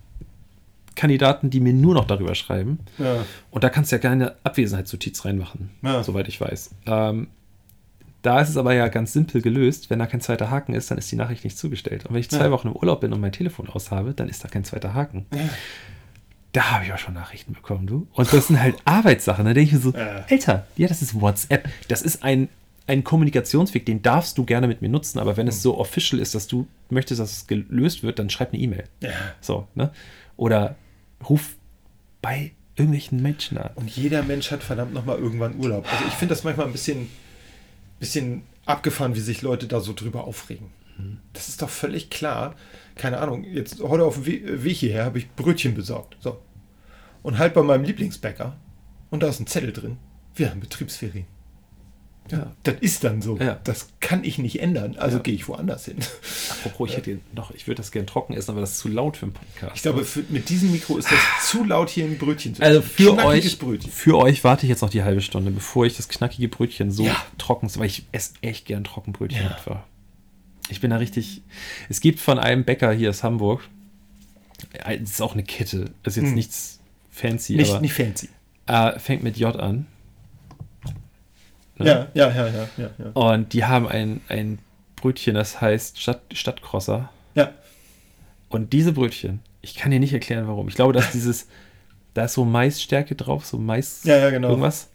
Kandidaten, die mir nur noch darüber schreiben. Ja. Und da kannst du ja keine Abwesenheitsnotiz reinmachen, Ja. soweit ich weiß. Ähm, da ist es aber ja ganz simpel gelöst. Wenn da kein zweiter Haken ist, dann ist die Nachricht nicht zugestellt. Und wenn ich zwei Ja. Wochen im Urlaub bin und mein Telefon aus habe, dann ist da kein zweiter Haken. Ja. Da habe ich auch schon Nachrichten bekommen, du. Und das sind halt Arbeitssachen. Da denke ich mir so, Ja. Alter, ja, das ist WhatsApp. Das ist ein, ein Kommunikationsweg, den darfst du gerne mit mir nutzen. Aber wenn es so official ist, dass du möchtest, dass es gelöst wird, dann schreib eine E-Mail. Ja. So, ne? Oder ruf bei irgendwelchen Menschen an. Und jeder Mensch hat verdammt nochmal irgendwann Urlaub. Also ich finde das manchmal ein bisschen, bisschen abgefahren, wie sich Leute da so drüber aufregen. Das ist doch völlig klar. Keine Ahnung, jetzt heute auf dem We- Weg hierher habe ich Brötchen besorgt. So. Und halt bei meinem Lieblingsbäcker. Und da ist ein Zettel drin. Wir haben Betriebsferien. Ja, das ist dann so. Ja. Das kann ich nicht ändern. Also Ja. gehe ich woanders hin. Apropos, ich hätte noch, ich würde das gerne trocken essen, aber das ist zu laut für einen Podcast. Ich glaube, für, mit diesem Mikro ist das zu laut, hier ein Brötchen zu Also essen. für Knackiges euch, Brötchen. für euch warte ich jetzt noch die halbe Stunde, bevor ich das knackige Brötchen so Ja. trocken, weil ich esse echt gern Trockenbrötchen Ja. einfach. Ich bin da richtig. Es gibt von einem Bäcker hier aus Hamburg, es ist auch eine Kette, ist jetzt Hm. nichts fancy, Nicht, aber nicht fancy. äh, fängt mit J an. Ne? Ja, ja, ja, ja, ja. ja. Und die haben ein, ein Brötchen, das heißt Stadt, Stadtcrosser. Ja. Und diese Brötchen, ich kann dir nicht erklären, warum. Ich glaube, dass dieses, da ist so Maisstärke drauf, so Mais, Ja, ja, genau. irgendwas.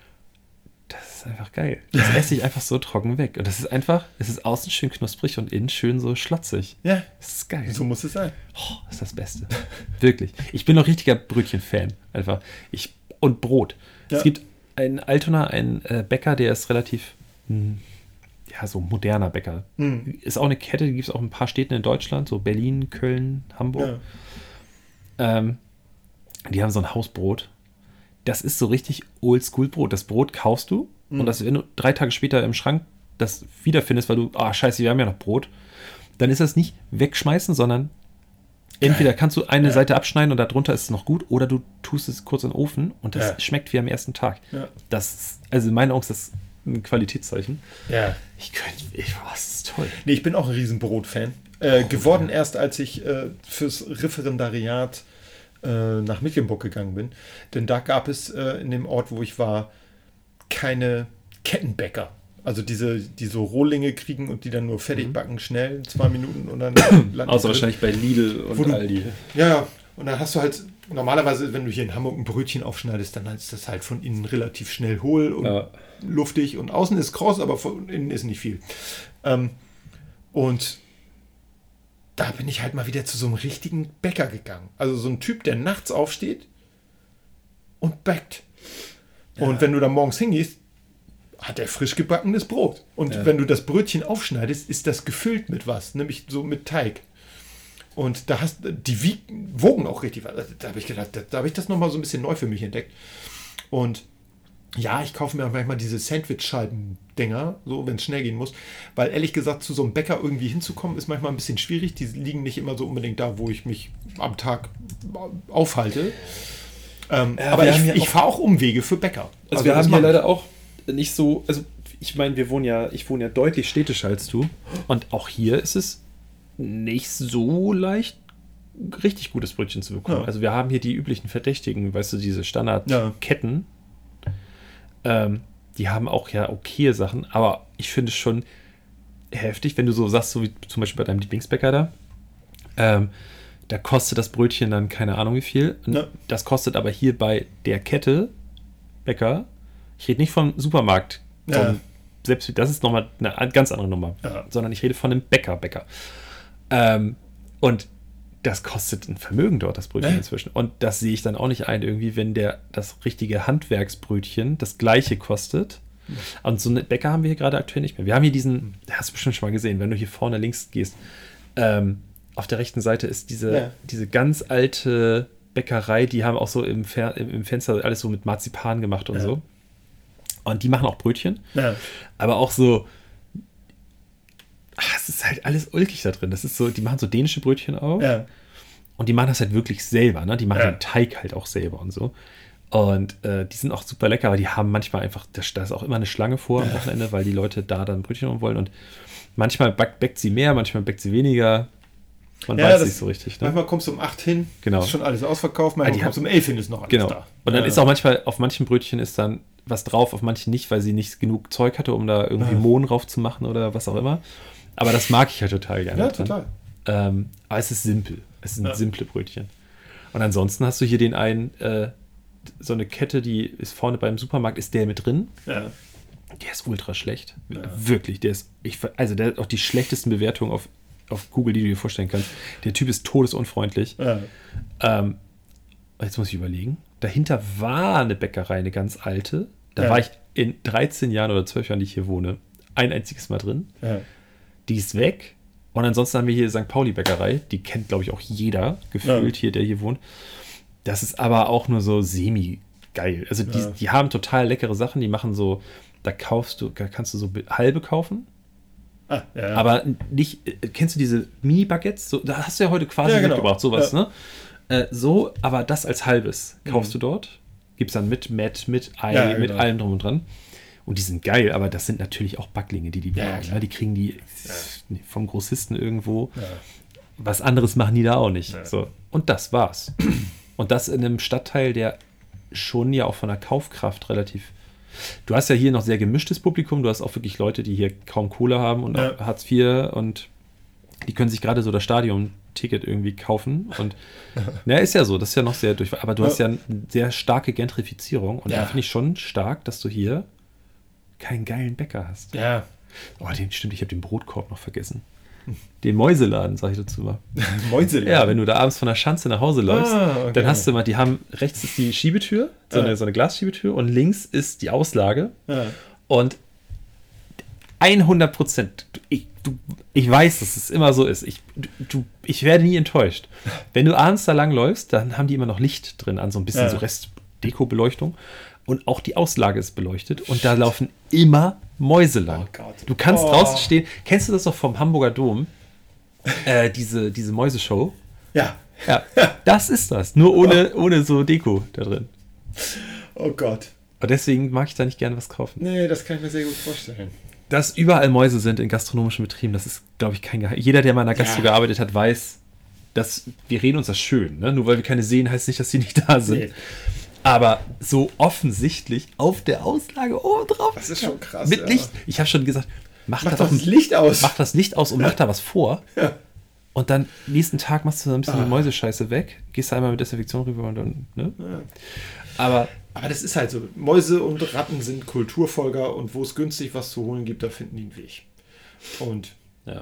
Das ist einfach geil. Das esse ich einfach so trocken weg. Und das ist einfach, es ist außen schön knusprig und innen schön so schlotzig. Ja, Das ist geil. so muss es sein. Oh, das ist das Beste. Wirklich. Ich bin noch richtiger Brötchen-Fan. Einfach. Ich, und Brot. Ja. Es gibt einen Altona, einen äh, Bäcker, der ist relativ, mh, ja, so moderner Bäcker. Hm. Ist auch eine Kette, die gibt es auch in ein paar Städten in Deutschland, so Berlin, Köln, Hamburg. Ja. Ähm, die haben so ein Hausbrot. Das ist so richtig Oldschool-Brot. Das Brot kaufst du Mhm. und das, wenn du drei Tage später im Schrank das wiederfindest, weil du, ah, scheiße, wir haben ja noch Brot, dann ist das nicht wegschmeißen, sondern entweder kannst du eine Ja. Seite abschneiden und darunter ist es noch gut, oder du tust es kurz in den Ofen und das Ja. schmeckt wie am ersten Tag. Ja. Das ist, also in meinen Augen ist das ein Qualitätszeichen. Ja. Ich könnte, ich, oh, das ist toll. Nee, ich bin auch ein riesen Brotfan. Äh, geworden erst, als ich äh, fürs Referendariat äh, nach Mecklenburg gegangen bin. Denn da gab es äh, in dem Ort, wo ich war, keine Kettenbäcker. Also diese, die so Rohlinge kriegen und die dann nur fertig backen, schnell, zwei Minuten und dann landen Außer die drin. wahrscheinlich bei Lidl und Wo du- Aldi. Ja, ja. Und dann hast du halt, normalerweise, wenn du hier in Hamburg ein Brötchen aufschneidest, dann ist das halt von innen relativ schnell hohl und Ja. luftig und außen ist kross, aber von innen ist nicht viel. Ähm, und da bin ich halt mal wieder zu so einem richtigen Bäcker gegangen. Also so ein Typ, der nachts aufsteht und backt. Ja. Und wenn du da morgens hingehst, hat er frisch gebackenes Brot. Und ja. wenn du das Brötchen aufschneidest, ist das gefüllt mit was, nämlich so mit Teig. Und da hast die wiegen, wogen auch richtig. Da habe ich gedacht, da, da habe ich das nochmal so ein bisschen neu für mich entdeckt. Und ja, ich kaufe mir auch manchmal diese Sandwich-Scheiben-Dinger, so wenn es schnell gehen muss. Weil ehrlich gesagt, zu so einem Bäcker irgendwie hinzukommen, ist manchmal ein bisschen schwierig. Die liegen nicht immer so unbedingt da, wo ich mich am Tag aufhalte. Ähm, ja, aber ich, ich fahre auch Umwege für Bäcker. Also, also wir haben hier leider auch nicht so, also ich meine, wir wohnen ja, ich wohne ja deutlich städtischer als du. Und auch hier ist es nicht so leicht, richtig gutes Brötchen zu bekommen. Ja. Also wir haben hier die üblichen Verdächtigen, weißt du, diese Standardketten. Ja. Ähm, die haben auch ja okay Sachen, aber ich finde es schon heftig, wenn du so sagst, so wie zum Beispiel bei deinem Lieblingsbäcker da, ähm, da kostet das Brötchen dann keine Ahnung wie viel. Ja. Das kostet aber hier bei der Kette Bäcker, ich rede nicht vom Supermarkt, ja. vom, selbst das ist nochmal eine ganz andere Nummer, ja. sondern ich rede von einem Bäcker, Bäcker. Ähm, und das kostet ein Vermögen dort, das Brötchen ja. inzwischen. Und das sehe ich dann auch nicht ein, irgendwie, wenn der das richtige Handwerksbrötchen das gleiche kostet. Mhm. Und so einen Bäcker haben wir hier gerade aktuell nicht mehr. Wir haben hier diesen, hast du bestimmt schon mal gesehen, wenn du hier vorne links gehst, ähm, auf der rechten Seite ist diese, ja. diese ganz alte Bäckerei, die haben auch so im, Fer- im Fenster alles so mit Marzipan gemacht und ja. so. Und die machen auch Brötchen. Ja. Aber auch so, ach, es ist halt alles ulkig da drin. Das ist so, die machen so dänische Brötchen auch. Ja. Und die machen das halt wirklich selber, ne? Die machen ja. den Teig halt auch selber und so. Und äh, die sind auch super lecker, aber die haben manchmal einfach, da ist auch immer eine Schlange vor am Wochenende, weil die Leute da dann Brötchen holen wollen. Und manchmal backt, backt sie mehr, manchmal backt sie weniger. Man ja, weiß nicht so richtig. Ne? Manchmal kommst du um acht hin, genau. ist schon alles ausverkauft, manchmal kommst du um elf hin, ist noch alles genau. da. Und dann ja. ist auch manchmal, auf manchen Brötchen ist dann was drauf, auf manchen nicht, weil sie nicht genug Zeug hatte, um da irgendwie ja. Mohn drauf zu machen oder was auch immer. Aber das mag ich halt total gerne. Ja, total. Ähm, aber es ist simpel. Es sind ja. simple Brötchen. Und ansonsten hast du hier den einen, äh, so eine Kette, die ist vorne beim Supermarkt, ist der mit drin. Ja. Der ist ultra schlecht. Ja. Wirklich. Der ist, ich, also der hat auch die schlechtesten Bewertungen auf, auf Google, die du dir vorstellen kannst. Der Typ ist todesunfreundlich. Ja. Ähm, jetzt muss ich überlegen. Dahinter war eine Bäckerei, eine ganz alte. Da ja. war ich in dreizehn Jahren oder zwölf Jahren, die ich hier wohne, ein einziges Mal drin. Ja. Die ist weg. Und ansonsten haben wir hier Sankt Pauli-Bäckerei. Die kennt, glaube ich, auch jeder gefühlt ja. hier, der hier wohnt. Das ist aber auch nur so semi-geil. Also die, ja. die haben total leckere Sachen. Die machen so, da kaufst du, da kannst du so halbe kaufen. Ah, ja, ja. Aber nicht, kennst du diese Mini-Baguettes? So, da hast du ja heute quasi ja, genau. mitgebracht, sowas, ja. ne? Äh, so, aber das als halbes kaufst mhm. du dort. Gibt's dann mit Met, mit Ei, ja, ja, mit genau. allem drum und dran. Und die sind geil, aber das sind natürlich auch Backlinge, die die ja, bauen. Ne? Die kriegen die ja. vom Grossisten irgendwo. Ja. Was anderes machen die da auch nicht. Ja. So. Und das war's. Und das in einem Stadtteil, der schon ja auch von der Kaufkraft relativ. Du hast ja hier noch sehr gemischtes Publikum. Du hast auch wirklich Leute, die hier kaum Kohle haben und ja. Hartz vier und die können sich gerade so das Stadion-Ticket irgendwie kaufen. Und na, ist ja so, das ist ja noch sehr durch. Aber du ja. hast ja eine sehr starke Gentrifizierung. Und ja. da finde ich schon stark, dass du hier keinen geilen Bäcker hast. Ja. Oh, den stimmt, ich habe den Brotkorb noch vergessen. Den Mäuseladen, sag ich dazu mal. Mäuseladen? Ja, wenn du da abends von der Schanze nach Hause läufst, ah, okay. dann hast du mal, die haben, rechts ist die Schiebetür, so eine, ja. so eine Glasschiebetür und links ist die Auslage. Ja. Und hundert Prozent, ich, du, ich weiß, dass es immer so ist. Ich, du, ich werde nie enttäuscht. Wenn du abends da lang läufst, dann haben die immer noch Licht drin an, so ein bisschen ja. so Rest-Deko-Beleuchtung. Und auch die Auslage ist beleuchtet. Und da laufen immer Mäuse lang. Oh Gott. Du kannst oh. draußen stehen. Kennst du das noch vom Hamburger Dom? Äh, diese, diese Mäuseshow? Ja. Ja, das ist das. Nur ohne, ohne so Deko da drin. Oh Gott. Und deswegen mag ich da nicht gerne was kaufen. Nee, das kann ich mir sehr gut vorstellen. Dass überall Mäuse sind in gastronomischen Betrieben, das ist, glaube ich, kein Geheimnis. Jeder, der mal in der Gastro ja. gearbeitet hat, weiß, dass wir reden uns das schön. Ne? Nur weil wir keine sehen, heißt nicht, dass sie nicht da sind. Nee. Aber so offensichtlich auf der Auslage oben drauf. Das ist schon krass. Mit ja. Licht. Ich habe schon gesagt, mach, mach das, das auf, Licht aus. Mach das Licht aus und ja. mach da was vor. Ja. Und dann nächsten Tag machst du so ein bisschen ah. die Mäusescheiße weg, gehst da einmal mit Desinfektion rüber und dann, ne? Ja. Aber, Aber das ist halt so. Mäuse und Ratten sind Kulturfolger und wo es günstig was zu holen gibt, da finden die einen Weg. Und ja.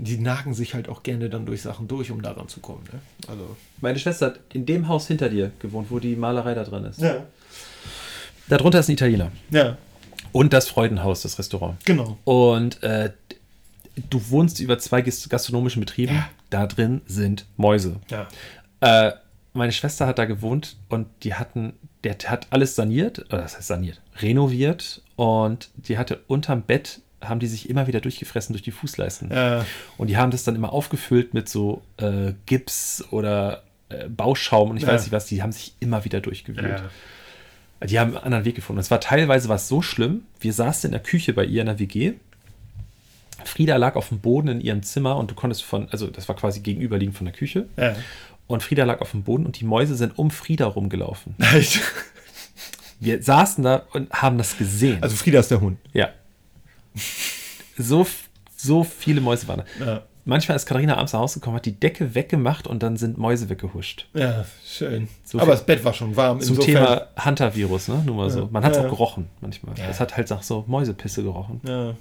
die nagen sich halt auch gerne dann durch Sachen durch, um daran zu kommen. Ne? Also. Meine Schwester hat in dem Haus hinter dir gewohnt, wo die Malerei da drin ist. Ja. Darunter ist ein Italiener. Ja. Und das Freudenhaus, das Restaurant. Genau. Und äh, du wohnst über zwei gastronomischen Betrieben. Ja. Da drin sind Mäuse. Ja. Äh, meine Schwester hat da gewohnt und die hatten, der hat alles saniert, oder das heißt saniert, renoviert und die hatte unterm Bett, haben die sich immer wieder durchgefressen durch die Fußleisten. Ja. Und die haben das dann immer aufgefüllt mit so äh, Gips oder äh, Bauschaum und ich Ja. weiß nicht was, die haben sich immer wieder durchgewühlt. Ja. Die haben einen anderen Weg gefunden. Es war teilweise was so schlimm, wir saßen in der Küche bei ihr in der W G. Frieda lag auf dem Boden in ihrem Zimmer und du konntest von, also das war quasi gegenüberliegend von der Küche. Ja. Und Frieda lag auf dem Boden und die Mäuse sind um Frieda rumgelaufen. Echt? Wir saßen da und haben das gesehen. Also Frieda ist der Hund. Ja. So, so viele Mäuse waren da. Ja. Manchmal ist Katharina abends nach Hause gekommen, hat die Decke weggemacht und dann sind Mäuse weggehuscht. Ja, schön. So Aber viel- das Bett war schon warm. Zum insofern- Thema Hunter-Virus, ne? Nur mal so. Man hat es Ja. auch gerochen manchmal. Ja. Es hat halt nach so Mäusepisse gerochen. Ja.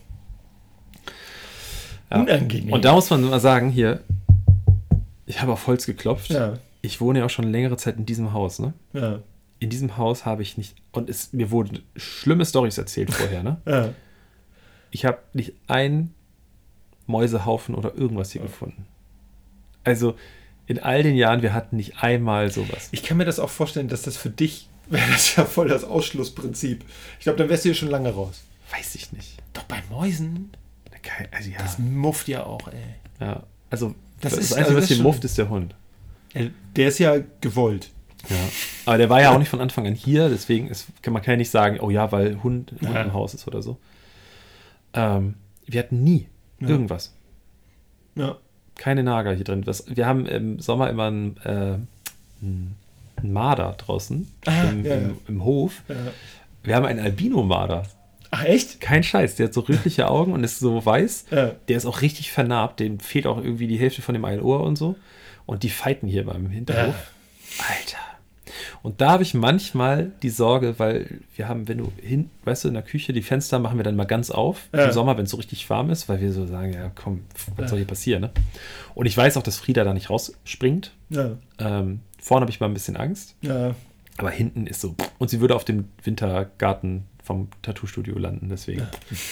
Ja. Unangenehm. Und da muss man mal sagen, hier, ich habe auf Holz geklopft. Ja. Ich wohne ja auch schon längere Zeit in diesem Haus, ne? Ja. In diesem Haus habe ich nicht, und es, mir wurden schlimme Storys erzählt vorher, ne? Ja. Ich habe nicht einen Mäusehaufen oder irgendwas hier gefunden. Also in all den Jahren, wir hatten nicht einmal sowas. Ich kann mir das auch vorstellen, dass das für dich wäre das ja voll das Ausschlussprinzip. Ich glaube, dann wärst du hier schon lange raus. Weiß ich nicht. Doch bei Mäusen, Kein- Also ja, das mufft ja auch, ey. ja. Also Das das, ist- das Einzige, also das was hier schon- mufft, ist der Hund. Der ist ja gewollt. Ja. Aber der war ja auch nicht von Anfang an hier, deswegen ist, kann man kann ja nicht sagen, oh ja, weil Hund, Hund Ja. im Haus ist oder so. Ähm, wir hatten nie Ja. irgendwas. Ja. Keine Nager hier drin. Das, wir haben im Sommer immer einen, äh, einen Marder draußen Ah, im, ja, im, ja. im Hof. Ja. Wir haben einen Albino-Marder. Ach, echt? Kein Scheiß, der hat so rötliche Augen und ist so weiß. Ja. Der ist auch richtig vernarbt. Dem fehlt auch irgendwie die Hälfte von dem einen Ohr und so. Und die fighten hier beim Hinterhof. Alter. Und da habe ich manchmal die Sorge, weil wir haben, wenn du hin, weißt du, in der Küche, die Fenster machen wir dann mal ganz auf, Ja. im Sommer, wenn es so richtig warm ist, weil wir so sagen, ja komm, was Ja. soll hier passieren, ne? Und ich weiß auch, dass Frieda da nicht rausspringt. Ja. Ähm, vorne habe ich mal ein bisschen Angst, Ja. aber hinten ist so, und sie würde auf dem Wintergarten vom Tattoo-Studio landen, deswegen.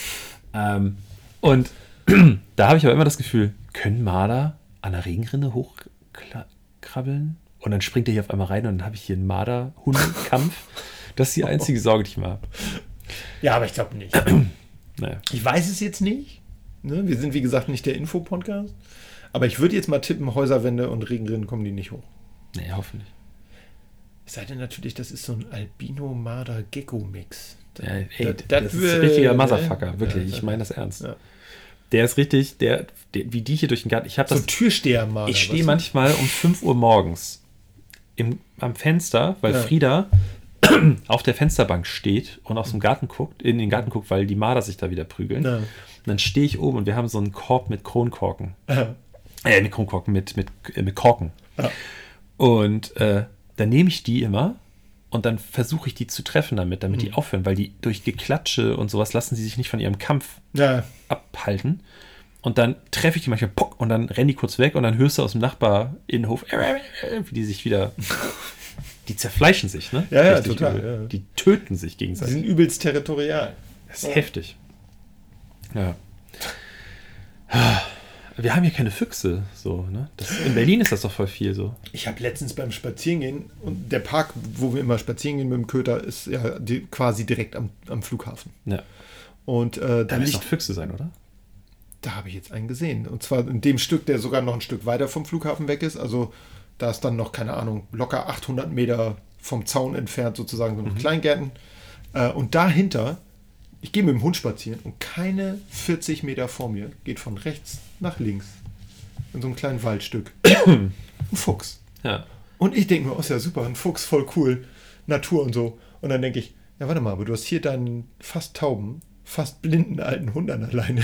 Ähm, und da habe ich aber immer das Gefühl, können Marder an der Regenrinne hochkrabbeln? Und dann springt er hier auf einmal rein und dann habe ich hier einen Marder-Hund-Kampf. Das ist die einzige Sorge, die ich mal habe. Ja, aber ich glaube nicht. Naja. Ich weiß es jetzt nicht. Ne? Wir sind, wie gesagt, nicht der Info-Podcast. Aber ich würde jetzt mal tippen, Häuserwände und Regenrinnen kommen die nicht hoch. Nee, hoffentlich. Es sei denn natürlich, das ist so ein Albino-Marder-Gecko-Mix. Ja, ey, Das- das, das ist ein will- richtiger ne? Motherfucker, wirklich. Ja, Ich meine das ernst. ja. Der ist richtig, der, der, wie die hier durch den Garten. Ich habe So das. ein Türsteher-Marder. Ich stehe weißt du? manchmal um fünf Uhr morgens im, am Fenster, weil Ja. Frieda auf der Fensterbank steht und aus dem Garten guckt, in den Garten guckt, weil die Marder sich da wieder prügeln. Ja. Und dann stehe ich oben und wir haben so einen Korb mit Kronkorken. Ja. Äh, mit Kronkorken, mit, mit, äh, mit Korken. Ja. Und äh, dann nehme ich die immer und dann versuche ich die zu treffen damit, damit die aufhören, weil die durch Geklatsche und sowas lassen sie sich nicht von ihrem Kampf Ja. abhalten. Und dann treffe ich die manchmal, pock, und dann rennen die kurz weg und dann hörst du aus dem Nachbarinnenhof, wie die sich wieder, die zerfleischen sich, ne? Ja, ja, Richtig total, übel. ja. Die töten sich Die gegenseitig. sind übelst territorial. Das ist heftig. Ja. Wir haben hier keine Füchse, so, ne? Das, in Berlin ist das doch voll viel so. Ich habe letztens beim Spazierengehen, und der Park, wo wir immer spazieren gehen mit dem Köter, ist ja die, quasi direkt am, am Flughafen. Ja. Und äh, Da da müssen liegt, doch Füchse sein, oder? da habe ich jetzt einen gesehen. Und zwar in dem Stück, der sogar noch ein Stück weiter vom Flughafen weg ist. Also da ist dann noch, keine Ahnung, locker achthundert Meter vom Zaun entfernt sozusagen, so noch Kleingärten. Äh, und dahinter, ich gehe mit dem Hund spazieren und keine vierzig Meter vor mir geht von rechts nach links in so einem kleinen Waldstück ein Fuchs. Ja. Und ich denke mir, oh, ist ja super, ein Fuchs, voll cool, Natur und so. Und dann denke ich, ja, warte mal, aber du hast hier deinen fast tauben, fast blinden alten Hund an der Leine.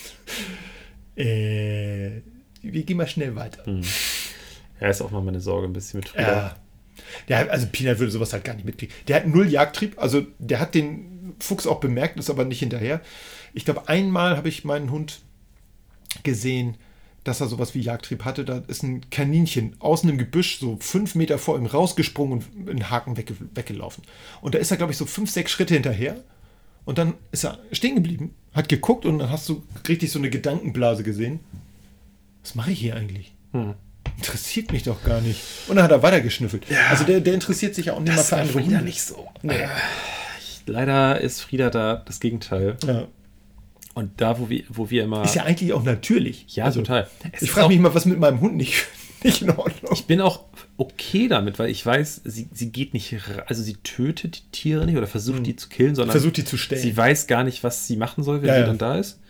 äh, wir gehen mal schnell weiter. Ja, ist auch mal meine Sorge ein bisschen mit Frieda. Ja. Der, also Peanut würde sowas halt gar nicht mitkriegen. Der hat null Jagdtrieb, also der hat den Fuchs auch bemerkt, ist aber nicht hinterher. Ich glaube, einmal habe ich meinen Hund gesehen, dass er sowas wie Jagdtrieb hatte. Da ist ein Kaninchen aus einem Gebüsch so fünf Meter vor ihm rausgesprungen und einen Haken wegge weggelaufen. Und da ist er, glaube ich, so fünf, sechs Schritte hinterher. Und dann ist er stehen geblieben, hat geguckt und dann hast du richtig so eine Gedankenblase gesehen. Was mache ich hier eigentlich? Hm. Interessiert mich doch gar nicht. Und dann hat er weitergeschnüffelt. Ja, also der, der interessiert sich ja auch nicht mal für andere Hunde. Nicht so. Nee. Ich, leider ist Frieda da das Gegenteil. Ja. Und da, wo wir, wo wir immer... Ist ja eigentlich auch natürlich. Ja, also, total. Es ich frage mich mal, was mit meinem Hund nicht, nicht in Ordnung. Ich bin auch okay damit, weil ich weiß, sie, sie geht nicht... Also sie tötet die Tiere nicht oder versucht, mhm. die zu killen, sondern... Versucht, die zu stellen. Sie weiß gar nicht, was sie machen soll, wenn ja, sie ja. dann da ist.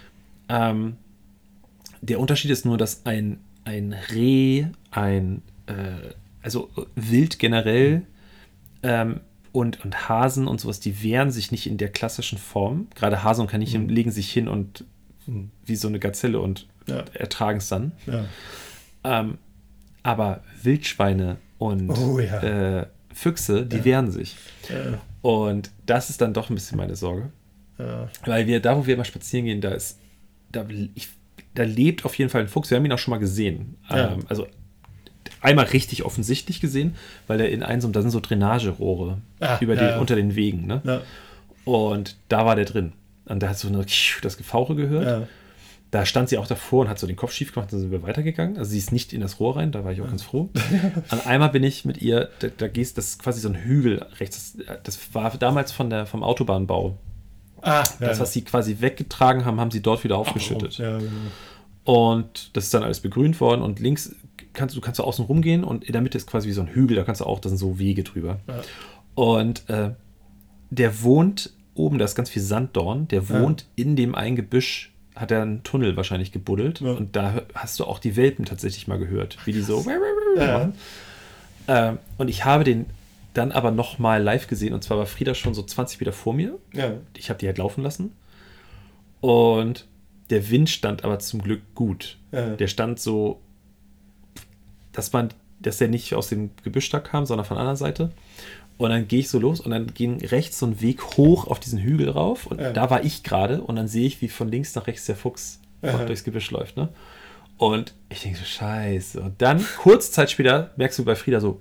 Ähm, der Unterschied ist nur, dass ein, ein Reh, ein... Äh, also Wild generell... Ähm, Und, und Hasen und sowas, die wehren sich nicht in der klassischen Form. Gerade Hasen und Kaninchen mhm. legen sich hin und mhm. wie so eine Gazelle und ja. ertragen es dann. Ja. Ähm, aber Wildschweine und oh, ja. äh, Füchse, die ja. wehren sich. Ja. Und das ist dann doch ein bisschen meine Sorge. Ja. Weil wir, da wo wir mal spazieren gehen, da ist, da, ich, da lebt auf jeden Fall ein Fuchs. Wir haben ihn auch schon mal gesehen. Ja. Ähm, also einmal richtig offensichtlich gesehen, weil er in einem, da sind so Drainagerohre ah, über ja, den, ja. unter den Wegen. Ne? Ja. Und da war der drin. Und da hat so eine, das Gefauche gehört. Ja. Da stand sie auch davor und hat so den Kopf schief gemacht, dann sind wir weitergegangen. Also sie ist nicht in das Rohr rein, da war ich auch ja. ganz froh. Und einmal bin ich mit ihr, da, da gehst, das ist quasi so ein Hügel rechts. Das, das war damals von der, vom Autobahnbau. Ah, das, ja. was sie quasi weggetragen haben, haben sie dort wieder aufgeschüttet. Ja, genau. Und das ist dann alles begrünt worden und links kannst du kannst du außen rumgehen und in der Mitte ist quasi wie so ein Hügel, da kannst du auch, da sind so Wege drüber. Ja. Und äh, der wohnt oben, da ist ganz viel Sanddorn, der wohnt ja. in dem einen Gebüsch, hat er einen Tunnel wahrscheinlich gebuddelt ja. und da hast du auch die Welpen tatsächlich mal gehört, wie die so ja. ähm, und ich habe den dann aber noch mal live gesehen und zwar war Frieda schon so zwanzig Meter vor mir. Ja. Ich habe die halt laufen lassen und der Wind stand aber zum Glück gut. Ja. Der stand so, dass man, dass der nicht aus dem Gebüsch da kam, sondern von der anderen Seite. Und dann gehe ich so los und dann ging rechts so ein Weg hoch auf diesen Hügel rauf und ja. da war ich gerade und dann sehe ich, wie von links nach rechts der Fuchs ja. durchs Gebüsch läuft. Ne? Und ich denke so, scheiße. Und dann, kurze Zeit später, merkst du bei Frieda so,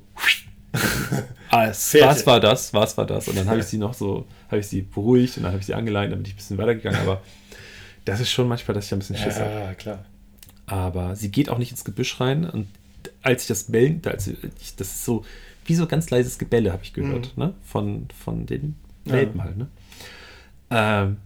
ah, was war das, was war das? Und dann habe ich sie noch so, habe ich sie beruhigt und dann habe ich sie angeleint, dann bin ich ein bisschen weitergegangen, aber das ist schon manchmal, dass ich ein bisschen Schiss habe. Ja, klar. Aber sie geht auch nicht ins Gebüsch rein. Und als ich das Bellen, als ich, das ist so, wie so ganz leises Gebelle, habe ich gehört, mhm. ne? Von, von den Welpen ja. halt, ne? Ähm,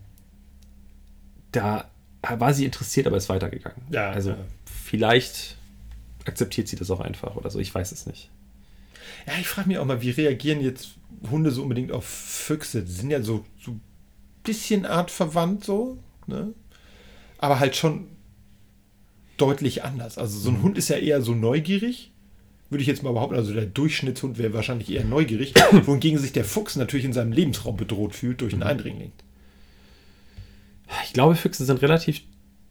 da war sie interessiert, aber ist weitergegangen. Ja, also ja. vielleicht akzeptiert sie das auch einfach oder so, ich weiß es nicht. Ja, ich frage mich auch mal, wie reagieren jetzt Hunde so unbedingt auf Füchse? Die sind ja so, so ein bisschen artverwandt so, ne? Aber halt schon deutlich anders. Also so ein mhm. Hund ist ja eher so neugierig, würde ich jetzt mal behaupten. Also der Durchschnittshund wäre wahrscheinlich eher neugierig, wohingegen sich der Fuchs natürlich in seinem Lebensraum bedroht fühlt durch einen Eindringling. Ich glaube, Füchse sind relativ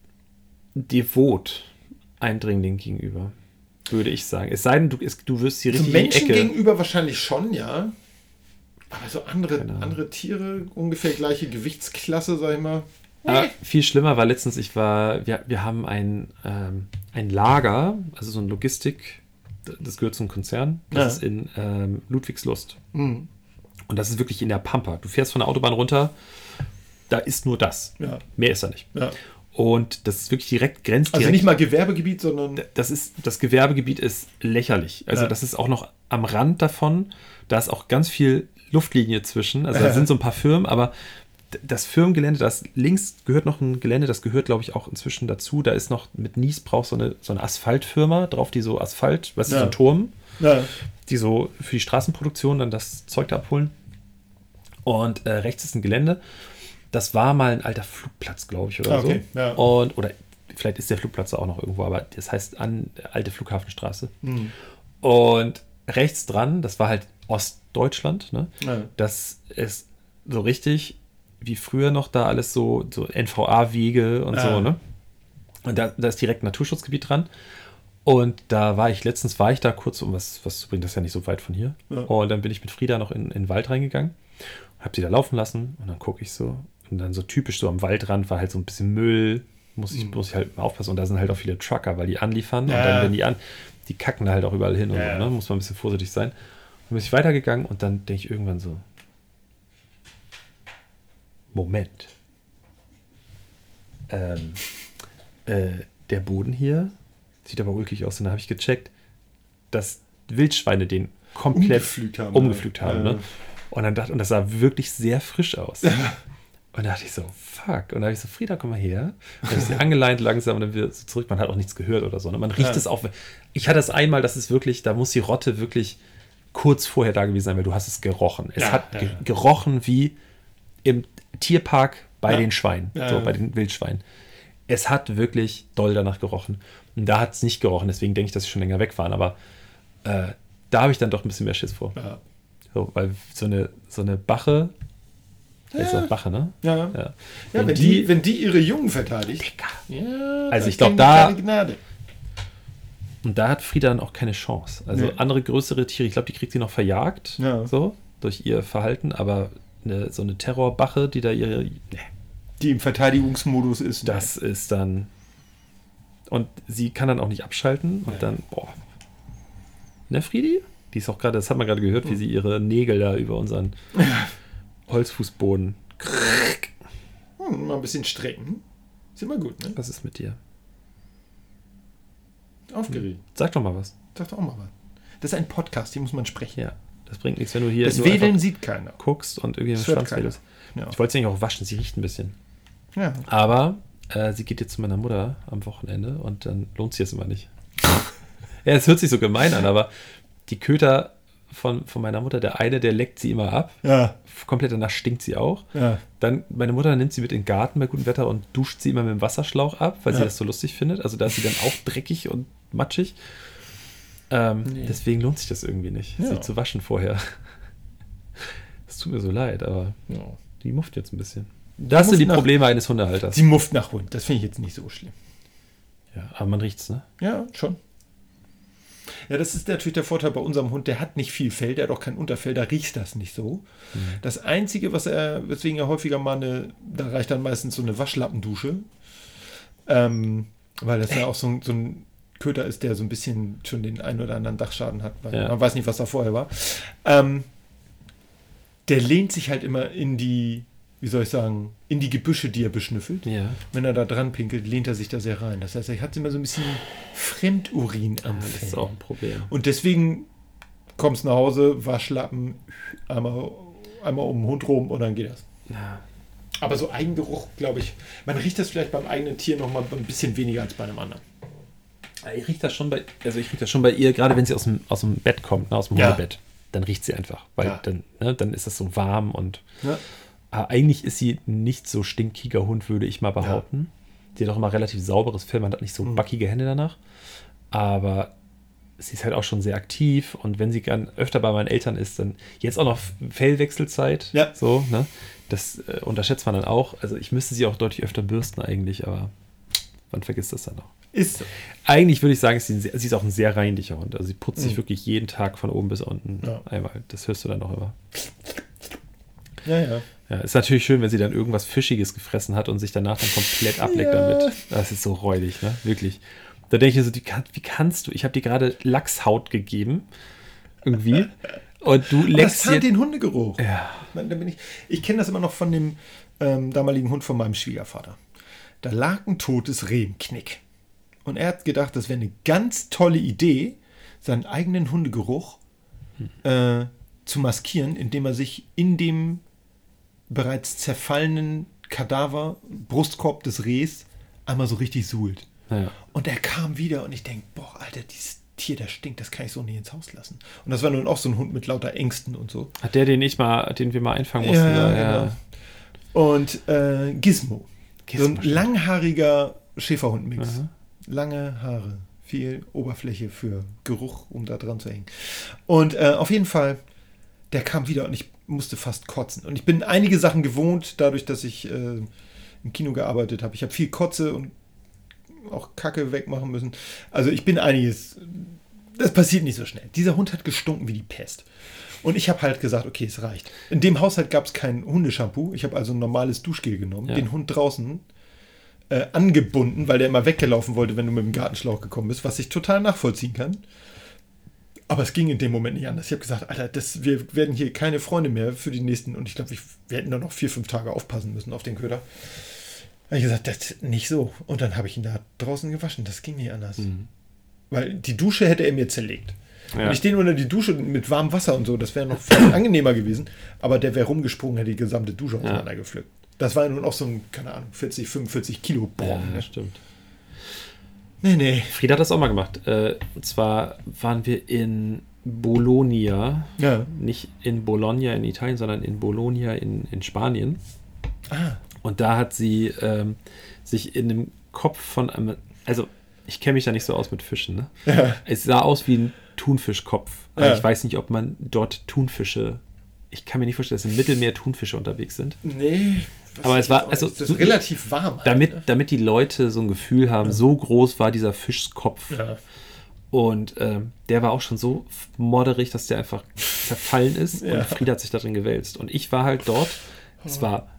devot Eindringling gegenüber, würde ich sagen. Es sei denn, du, es, du wirst sie richtig so in die Ecke. Menschen gegenüber wahrscheinlich schon, ja. Aber so andere, andere Tiere, ungefähr gleiche Gewichtsklasse, sag ich mal. Ah, viel schlimmer war letztens, ich war, wir, wir haben ein, ähm, ein Lager, also so ein Logistik, das gehört zum Konzern, das ja. ist in ähm, Ludwigslust. Mhm. Und das ist wirklich in der Pampa. Du fährst von der Autobahn runter, da ist nur das. Ja. Mehr ist da nicht. Ja. Und das ist wirklich direkt grenzt. Also nicht mal Gewerbegebiet, sondern... Das, ist, das Gewerbegebiet ist lächerlich. Also ja. das ist auch noch am Rand davon. Da ist auch ganz viel Luftlinie zwischen. Also da sind so ein paar Firmen, aber das Firmengelände, das links gehört noch ein Gelände, das gehört, glaube ich, auch inzwischen dazu. Da ist noch mit Niesbrauch so eine, so eine Asphaltfirma drauf, die so Asphalt, was ist ja. so ein Turm, ja. die so für die Straßenproduktion dann das Zeug da abholen. Und äh, rechts ist ein Gelände. Das war mal ein alter Flugplatz, glaube ich, oder okay, so. Ja. Und, oder vielleicht ist der Flugplatz auch noch irgendwo, aber das heißt an alte Flughafenstraße. Mhm. Und rechts dran, das war halt Ostdeutschland, ne? Ja. Das ist so richtig wie früher noch da alles so, so N V A-Wege und ja. so, ne? Und da, da ist direkt ein Naturschutzgebiet dran. Und da war ich, letztens war ich da kurz, um was, was zu bringen, das ist ja nicht so weit von hier. Ja. Und dann bin ich mit Frieda noch in, in den Wald reingegangen, hab sie da laufen lassen und dann gucke ich so. Und dann so typisch so am Waldrand war halt so ein bisschen Müll, muss ich, Mhm. muss ich halt aufpassen. Und da sind halt auch viele Trucker, weil die anliefern Ja. und dann, wenn die an, die kacken da halt auch überall hin und Ja. so, ne? Muss man ein bisschen vorsichtig sein. Dann bin ich weitergegangen und dann denke ich irgendwann so, Moment. Ähm, äh, der Boden hier sieht aber ulkig aus. Und dann habe ich gecheckt, dass Wildschweine den komplett Umgepflügt haben. umgepflügt haben. Ja. Ne? Und dann dachte, und das sah wirklich sehr frisch aus. Und dann dachte ich so, fuck. Und dann habe ich so, Frieda, komm mal her. Und dann ist sie angeleint langsam und dann wieder so zurück. Man hat auch nichts gehört oder so. Ne? Man riecht Ja. es auch. Ich hatte es einmal, das ist wirklich, da muss die Rotte wirklich kurz vorher da gewesen sein, weil du hast es gerochen. Es Ja, hat ja, ge- ja. gerochen wie im Tierpark bei Ja. den Schweinen, Ja, so ja. bei den Wildschweinen. Es hat wirklich doll danach gerochen. Und da hat es nicht gerochen, deswegen denke ich, dass sie schon länger weg waren. Aber äh, da habe ich dann doch ein bisschen mehr Schiss vor. Ja. So, weil so eine, so eine Bache, ja. ist Ja. das Bache, ne? Ja. Ja. Ja, Wenn wenn, die- die, wenn die ihre Jungen verteidigt. Dicker. Ja, Also da ich glaub, kennen die da- keine Gnade. Und da hat Frieda dann auch keine Chance. Also Nee. andere größere Tiere, ich glaube, die kriegt sie noch verjagt, Ja. so, durch ihr Verhalten, aber eine, so eine Terrorbache, die da ihre, nee, Die im Verteidigungsmodus ist. das ist dann, und sie kann dann auch nicht abschalten und Nee. dann, boah. Ne, Friedi? Die ist auch gerade, das hat man gerade gehört, wie sie ihre Nägel da über unseren Holzfußboden, Hm, mal ein bisschen strecken. Ist immer gut, ne? was ist mit dir? Aufgeregt. Sag doch mal was. Sag doch auch mal was. Das ist ein Podcast, hier muss man sprechen. Ja, das bringt nichts, wenn du hier Das nur Wedeln einfach sieht keiner. guckst und irgendwie im Das hört Schwanz keiner. wedelst. Ja. Ich wollte sie eigentlich auch waschen, sie riecht ein bisschen. Ja. Aber äh, sie geht jetzt zu meiner Mutter am Wochenende und dann lohnt sie es immer nicht. Ja, es hört sich so gemein an, aber die Köter von, von meiner Mutter, der eine, der leckt sie immer ab. Ja. Komplett danach stinkt sie auch. Ja. Dann, meine Mutter nimmt sie mit in den Garten bei gutem Wetter und duscht sie immer mit dem Wasserschlauch ab, weil sie Ja. das so lustig findet. Also da ist sie dann auch dreckig und matschig. Ähm, Nee. Deswegen lohnt sich das irgendwie nicht, Ja. sie zu waschen vorher. Es tut mir so leid, aber Ja. die mufft jetzt ein bisschen. Das sind mufft die nach- Probleme eines Hundehalters. Sie mufft nach Hund. Das finde ich jetzt nicht so schlimm. Ja, aber man riecht's, ne? Ja, schon. Ja, das ist natürlich der Vorteil bei unserem Hund. Der hat nicht viel Fell, der hat auch kein Unterfell, da riecht das nicht so. Mhm. Das Einzige, was er, weswegen er häufiger mal eine, da reicht dann meistens so eine Waschlappendusche. Ähm, weil das ja auch so ein, so ein Köter ist, der so ein bisschen schon den einen oder anderen Dachschaden hat, weil Ja. man weiß nicht, was da vorher war. Ähm, der lehnt sich halt immer in die, wie soll ich sagen, in die Gebüsche, die er beschnüffelt. Ja. Wenn er da dran pinkelt, lehnt er sich da sehr rein. Das heißt, er hat immer so ein bisschen Fremdurin am Das ist Fell. auch ein Problem. Und deswegen kommst nach Hause, Waschlappen, einmal, einmal um den Hund rum und dann geht das. Ja. Aber so Eigengeruch, glaube ich, man riecht das vielleicht beim eigenen Tier noch mal ein bisschen weniger als bei einem anderen. Ich rieche das schon bei, also ich rieche das schon bei ihr, gerade wenn sie aus dem, aus dem Bett kommt, ne, aus dem Ja. Hundebett, dann riecht sie einfach, weil Ja. dann, ne, dann ist das so warm und Ja. aber eigentlich ist sie nicht so stinkiger Hund, würde ich mal behaupten. Die hat auch immer relativ sauberes Fell, man hat nicht so Mhm. backige Hände danach, aber sie ist halt auch schon sehr aktiv und wenn sie gern öfter bei meinen Eltern ist, dann jetzt auch noch Fellwechselzeit, Ja. so, ne, das äh, unterschätzt man dann auch. Also ich müsste sie auch deutlich öfter bürsten eigentlich, aber man vergisst das dann auch. Ist so. Eigentlich würde ich sagen, sie, sie ist auch ein sehr reinlicher Hund. Also sie putzt sich Mhm. wirklich jeden Tag von oben bis unten Ja. einmal. Das hörst du dann auch immer. Ja, ja. Ja, ist natürlich schön, wenn sie dann irgendwas Fischiges gefressen hat und sich danach dann komplett ableckt Ja. damit. Das ist so räudig, ne? Wirklich. Da denke ich mir so, die kann, wie kannst du? Ich habe dir gerade Lachshaut gegeben. Irgendwie. Und du Aber das leckst fand dir... den Hundegeruch. Ja. Man, da bin ich ich kenne das immer noch von dem ähm, damaligen Hund von meinem Schwiegervater. Da lag ein totes Reh im Knick. Und er hat gedacht, das wäre eine ganz tolle Idee, seinen eigenen Hundegeruch äh, zu maskieren, indem er sich in dem bereits zerfallenen Kadaver, Brustkorb des Rehs, einmal so richtig suhlt. Ja. Und er kam wieder und ich denke, boah, Alter, dieses Tier, das stinkt, das kann ich so nicht ins Haus lassen. Und das war nun auch so ein Hund mit lauter Ängsten und so. Hat der, den ich mal, den wir mal einfangen mussten? Ja, da, genau. Und äh, Gizmo. Gizmo, So ein stimmt. langhaariger Schäferhund-Mix. Aha. Lange Haare. Viel Oberfläche für Geruch, um da dran zu hängen. Und äh, auf jeden Fall, der kam wieder und ich musste fast kotzen. Und ich bin einige Sachen gewohnt, dadurch, dass ich äh, im Kino gearbeitet habe. Ich habe viel Kotze und auch Kacke wegmachen müssen. Also ich bin einiges... Das passiert nicht so schnell. Dieser Hund hat gestunken wie die Pest. Und ich habe halt gesagt, okay, es reicht. In dem Haushalt gab es kein Hundeshampoo. Ich habe also ein normales Duschgel genommen, Ja. den Hund draußen äh, angebunden, weil der immer weggelaufen wollte, wenn du mit dem Gartenschlauch gekommen bist, was ich total nachvollziehen kann. Aber es ging in dem Moment nicht anders. Ich habe gesagt, Alter, das, wir werden hier keine Freunde mehr für die nächsten, und ich glaube, wir hätten da noch vier, fünf Tage aufpassen müssen auf den Köder. Da habe ich gesagt, das ist nicht so. Und dann habe ich ihn da draußen gewaschen. Das ging nicht anders. Mhm. Weil die Dusche hätte er mir zerlegt. Ja. Und ich stehe unter die Dusche mit warmem Wasser und so, das wäre noch viel angenehmer gewesen. Aber der wäre rumgesprungen, hätte die gesamte Dusche auseinander ja. gepflückt. Das war nun auch so ein, keine Ahnung, vierzig, fünfundvierzig Kilo Bohren. Ja, ne? Stimmt. Nee, nee. Frieda hat das auch mal gemacht. Äh, und zwar waren wir in Bologna. Ja. Nicht in Bologna in Italien, sondern in Bologna in, in Spanien. Ah. Und da hat sie ähm, sich in dem Kopf von einem, also ich kenne mich da nicht so aus mit Fischen, ne? Ja. Es sah aus wie ein Thunfischkopf. Ja. Ich weiß nicht, ob man dort Thunfische, ich kann mir nicht vorstellen, dass im Mittelmeer Thunfische unterwegs sind. Nee. Aber es war, also, das ist relativ warm. Damit, halt, ne? damit die Leute so ein Gefühl haben, ja. so groß war dieser Fischskopf. Ja. Und ähm, der war auch schon so modderig, dass der einfach zerfallen ist. Ja. Und Frieda hat sich da drin gewälzt. Und ich war halt dort, es war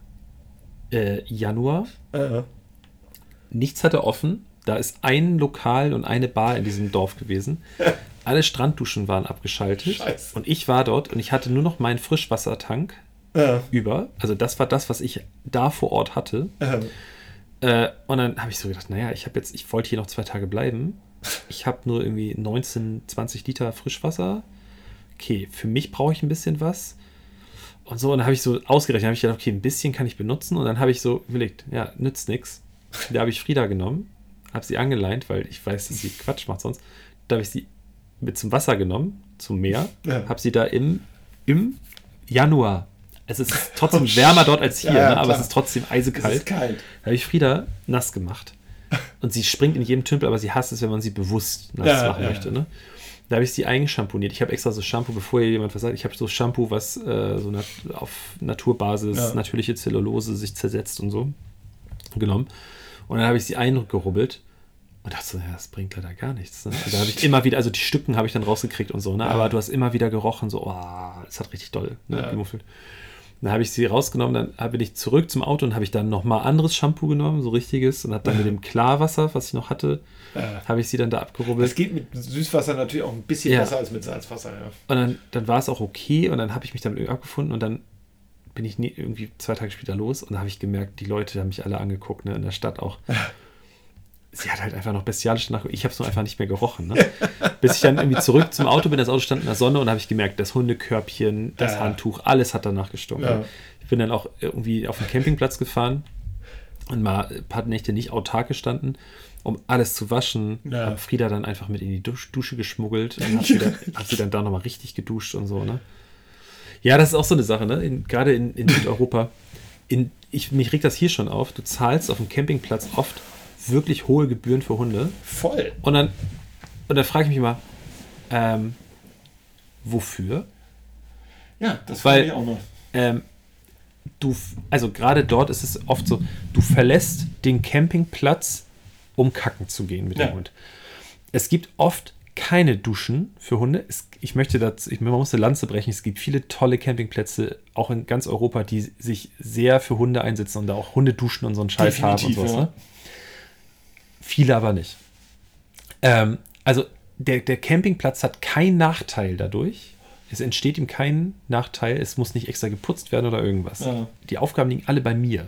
äh, Januar, Ja. nichts hatte offen. Da ist ein Lokal und eine Bar in diesem Dorf gewesen. Alle Strandduschen waren abgeschaltet. Scheiße. Und ich war dort und ich hatte nur noch meinen Frischwassertank Ja. über. Also das war das, was ich da vor Ort hatte. Ja. Äh, und dann habe ich so gedacht, naja, ich habe jetzt, ich wollte hier noch zwei Tage bleiben. Ich habe nur irgendwie neunzehn, zwanzig Liter Frischwasser. Okay, für mich brauche ich ein bisschen was. Und so, und dann habe ich so ausgerechnet, habe ich gedacht, okay, ein bisschen kann ich benutzen. Und dann habe ich so überlegt, ja, nützt nichts. Da habe ich Frieda genommen, habe sie angeleint, weil ich weiß, dass sie Quatsch macht sonst. Da habe ich sie mit zum Wasser genommen, zum Meer, Ja. habe sie da im, im Januar, es ist trotzdem wärmer dort als hier, Ja, ne? aber klar. es ist trotzdem Es eisekalt. ist kalt. Da habe ich Frieda nass gemacht. Und sie springt in jedem Tümpel, aber sie hasst es, wenn man sie bewusst nass Ja, machen ja, möchte. ja. Ne? Da habe ich sie eingeschamponiert. Ich habe extra so Shampoo, bevor hier jemand was sagt, ich habe so Shampoo, was äh, so nat- auf Naturbasis, Ja. natürliche Zellulose sich zersetzt und so genommen. Und dann habe ich sie eingerubbelt und dachte so, ja, das bringt leider gar nichts. Ne? Also da habe ich immer wieder, also die Stücken habe ich dann rausgekriegt und so, ne? Ja. aber du hast immer wieder gerochen, so, oh, das hat richtig doll ne? Ja. gemuffelt. Dann habe ich sie rausgenommen, dann bin ich zurück zum Auto und habe ich dann nochmal anderes Shampoo genommen, so richtiges, und habe dann mit dem Klarwasser, was ich noch hatte, Ja. habe ich sie dann da abgerubbelt. Es geht mit Süßwasser natürlich auch ein bisschen Ja. besser als mit Salzwasser. Ja. Und dann, dann war es auch okay und dann habe ich mich damit irgendwie abgefunden und dann bin ich nie, irgendwie zwei Tage später los und da habe ich gemerkt, die Leute haben mich alle angeguckt, ne, in der Stadt auch. Sie hat halt einfach noch bestialisch nach. Ich habe es nur einfach nicht mehr gerochen. Ne? Bis ich dann irgendwie zurück zum Auto bin, das Auto stand in der Sonne und da habe ich gemerkt, das Hundekörbchen, das Ja. Handtuch, alles hat danach gestunken. Ja. Ich bin dann auch irgendwie auf den Campingplatz gefahren und mal ein paar Nächte nicht autark gestanden, um alles zu waschen. Ja. Habe Frieda dann einfach mit in die Dusch, Dusche geschmuggelt und habe sie, dann- hab sie dann da nochmal richtig geduscht und so. Ne? Ja, das ist auch so eine Sache, ne? In, gerade in, in Südeuropa. In, ich, mich regt das hier schon auf. Du zahlst auf dem Campingplatz oft wirklich hohe Gebühren für Hunde. Voll. Und dann, und dann frage ich mich immer, ähm, wofür? Ja, das Weil- fand ich auch noch. Ähm, du, also gerade dort ist es oft so, du verlässt den Campingplatz, um kacken zu gehen mit Ja. dem Hund. Es gibt oft keine Duschen für Hunde. Es, ich möchte das, ich, man muss eine Lanze brechen. Es gibt viele tolle Campingplätze, auch in ganz Europa, die sich sehr für Hunde einsetzen und da auch Hunde duschen und so einen Scheiß haben und Definitiv, sowas. ja. Ne? Viele aber nicht. Ähm, also der, der Campingplatz hat keinen Nachteil dadurch. Es entsteht ihm kein Nachteil. Es muss nicht extra geputzt werden oder irgendwas. Ja. Die Aufgaben liegen alle bei mir.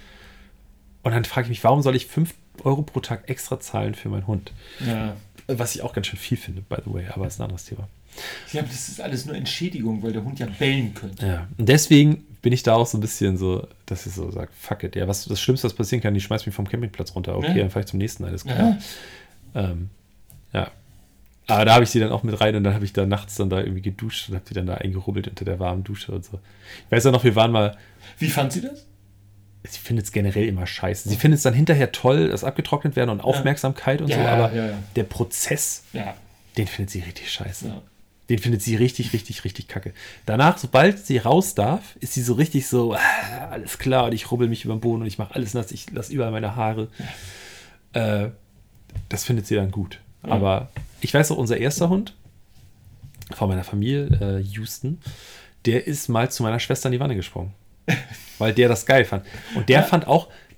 Und dann frage ich mich, warum soll ich fünf Euro pro Tag extra zahlen für meinen Hund? Ja. Was ich auch ganz schön viel finde, by the way, aber ist ein anderes Thema. Ja, aber das ist alles nur Entschädigung, weil der Hund ja bellen könnte. Ja, und deswegen bin ich da auch so ein bisschen so, dass ich so sage, fuck it, ja, was das Schlimmste, was passieren kann, die schmeißt mich vom Campingplatz runter. Okay, Ja. dann fahre ich zum nächsten, alles klar. Ja. Ähm, ja. Aber da habe ich sie dann auch mit rein und dann habe ich da nachts dann da irgendwie geduscht und habe die dann da eingerubbelt unter der warmen Dusche und so. Ich weiß ja noch, wir waren mal, Wie fand sie das? sie findet es generell immer scheiße. Sie findet es dann hinterher toll, dass abgetrocknet werden und Aufmerksamkeit und Ja, so, aber ja, ja. der Prozess, Ja. den findet sie richtig scheiße. Ja. Den findet sie richtig, richtig, richtig kacke. Danach, sobald sie raus darf, ist sie so richtig so, ah, alles klar, und ich rubbel mich über den Boden und ich mache alles nass, ich lasse überall meine Haare. Äh, das findet sie dann gut. Ja. Aber ich weiß auch, unser erster Hund von meiner Familie, äh, Houston, der ist mal zu meiner Schwester in die Wanne gesprungen. Weil der das geil fand. Und der Ja. fand auch, dem,